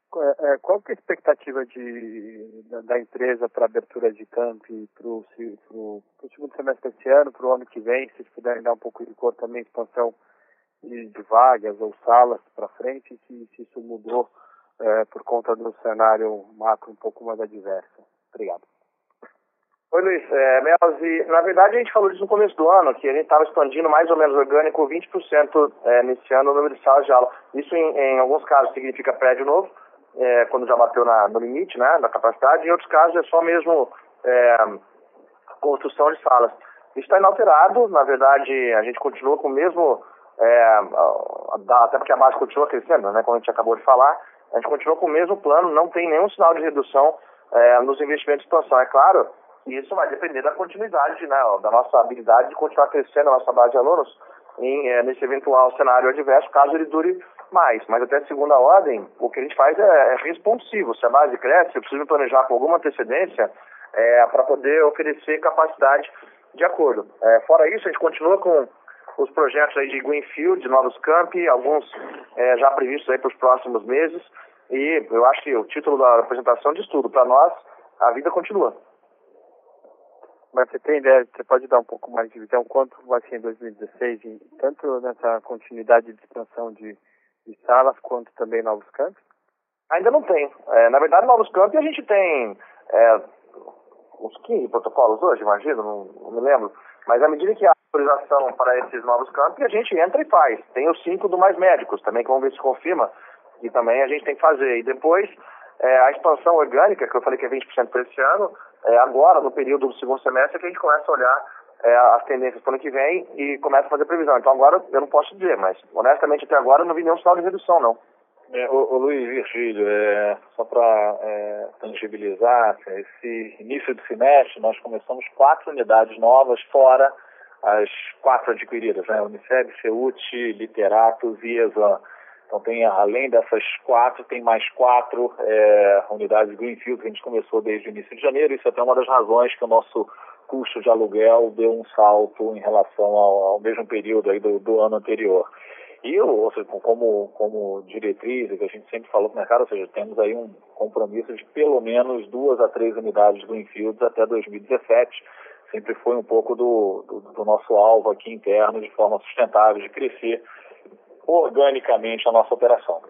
É, qual que é a expectativa de, da, da empresa para abertura de camp para o segundo semestre desse ano, para o ano que vem, se vocês puderem dar um pouco de cor também, expansão de, de vagas ou salas para frente, se, se isso mudou é, por conta do cenário macro um pouco mais adverso. Obrigado. Oi, Luiz. É, Melzi, na verdade a gente falou disso no começo do ano, que a gente estava expandindo mais ou menos orgânico vinte por cento é, nesse ano o número de salas de aula. Isso em, em alguns casos significa prédio novo, é, quando já bateu na, no limite, né, da capacidade, em outros casos é só mesmo é, construção de salas. Isso está inalterado, na verdade a gente continua com o mesmo, é, até porque a base continua crescendo, né, como a gente acabou de falar, a gente continua com o mesmo plano, não tem nenhum sinal de redução é, nos investimentos de expansão. É claro que isso vai depender da continuidade, né, da nossa habilidade de continuar crescendo a nossa base de alunos em, é, nesse eventual cenário adverso, caso ele dure mais. Mas até segunda ordem, o que a gente faz é, é responsivo. Se a base cresce, eu preciso me planejar com alguma antecedência é, para poder oferecer capacidade de acordo. É, fora isso, a gente continua com os projetos aí de Greenfield, de novos campi, alguns é, já previstos aí para os próximos meses. E eu acho que o título da apresentação diz tudo. Para nós, a vida continua. Mas você tem ideia, você pode dar um pouco mais de visão quanto vai ser em dois mil e dezesseis, tanto nessa continuidade de expansão de, de salas, quanto também novos campos? Ainda não tem. É, na verdade, novos campos a gente tem é, uns quinze protocolos hoje, imagino, não, não me lembro. Mas à medida que há autorização para esses novos campos, a gente entra e faz. Tem os cinco do Mais Médicos também, que vamos ver se confirma, e também a gente tem que fazer. E depois, é, a expansão orgânica, que eu falei que é vinte por cento para esse ano, é, agora, no período do segundo semestre, é que a gente começa a olhar é, as tendências para o ano que vem e começa a fazer previsão. Então agora eu não posso dizer, mas honestamente até agora eu não vi nenhum sinal de redução, não. É, o, o Luiz Virgílio, é, só para é, tangibilizar, esse início do semestre nós começamos quatro unidades novas, fora as quatro adquiridas, né? Uniceb, Ceut, Literatos e Exam. Então, tem, além dessas quatro, tem mais quatro é, unidades Greenfield que a gente começou desde o início de janeiro. Isso é até uma das razões que o nosso custo de aluguel deu um salto em relação ao, ao mesmo período aí do, do ano anterior. E, ou seja, como, como diretriz, que a gente sempre falou para o mercado, ou seja, temos aí um compromisso de pelo menos duas a três unidades Greenfields até dois mil e dezessete. Sempre foi um pouco do, do, do nosso alvo aqui interno, de forma sustentável, de crescer organicamente a nossa operação.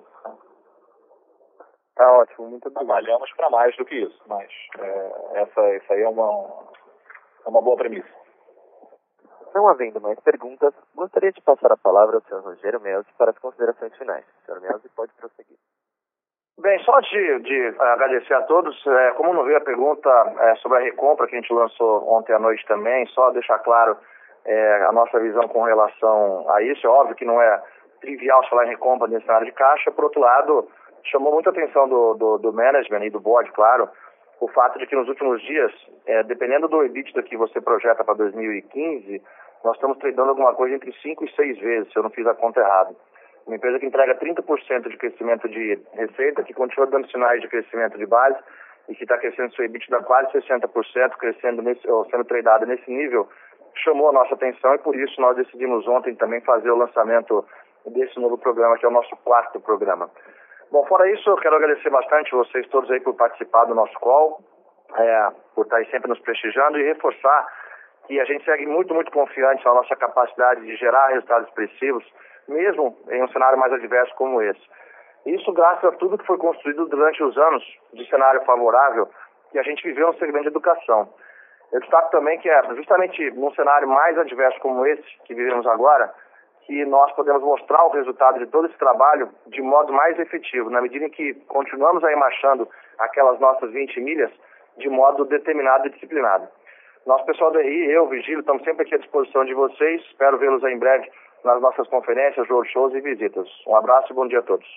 Tá ótimo, muito obrigado. Trabalhamos para mais do que isso, mas é, essa, essa aí é uma, é uma boa premissa. Não havendo mais perguntas, gostaria de passar a palavra ao senhor Rogério Melzi para as considerações finais. senhor Melzi, pode prosseguir. Bem, só antes de, de agradecer a todos, é, como não veio a pergunta é, sobre a recompra que a gente lançou ontem à noite também, só deixar claro é, a nossa visão com relação a isso. É óbvio que não é trivial falar em recompra nesse cenário de caixa. Por outro lado, chamou muita atenção do, do, do management e do board, claro, o fato de que nos últimos dias, é, dependendo do EBITDA que você projeta para dois mil e quinze, nós estamos tradando alguma coisa entre cinco e seis vezes, se eu não fiz a conta errada. Uma empresa que entrega trinta por cento de crescimento de receita, que continua dando sinais de crescimento de base e que está crescendo seu EBITDA quase sessenta por cento, crescendo nesse, ou sendo tradado nesse nível, chamou a nossa atenção e por isso nós decidimos ontem também fazer o lançamento desse novo programa, que é o nosso quarto programa. Bom, fora isso, eu quero agradecer bastante vocês todos aí por participar do nosso call, é, por estar aí sempre nos prestigiando e reforçar que a gente segue muito, muito confiante na nossa capacidade de gerar resultados expressivos, mesmo em um cenário mais adverso como esse. Isso graças a tudo que foi construído durante os anos de cenário favorável que a gente viveu no segmento de educação. Eu destaco também que é justamente num cenário mais adverso como esse que vivemos agora, que nós podemos mostrar o resultado de todo esse trabalho de modo mais efetivo, na medida em que continuamos aí marchando aquelas nossas vinte milhas de modo determinado e disciplinado. Nosso pessoal do R I, eu, Vigílio, estamos sempre aqui à disposição de vocês. Espero vê-los aí em breve nas nossas conferências, roadshows e visitas. Um abraço e bom dia a todos.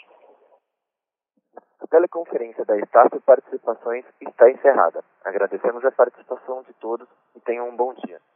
A teleconferência da Estácio Participações está encerrada. Agradecemos a participação de todos e tenham um bom dia.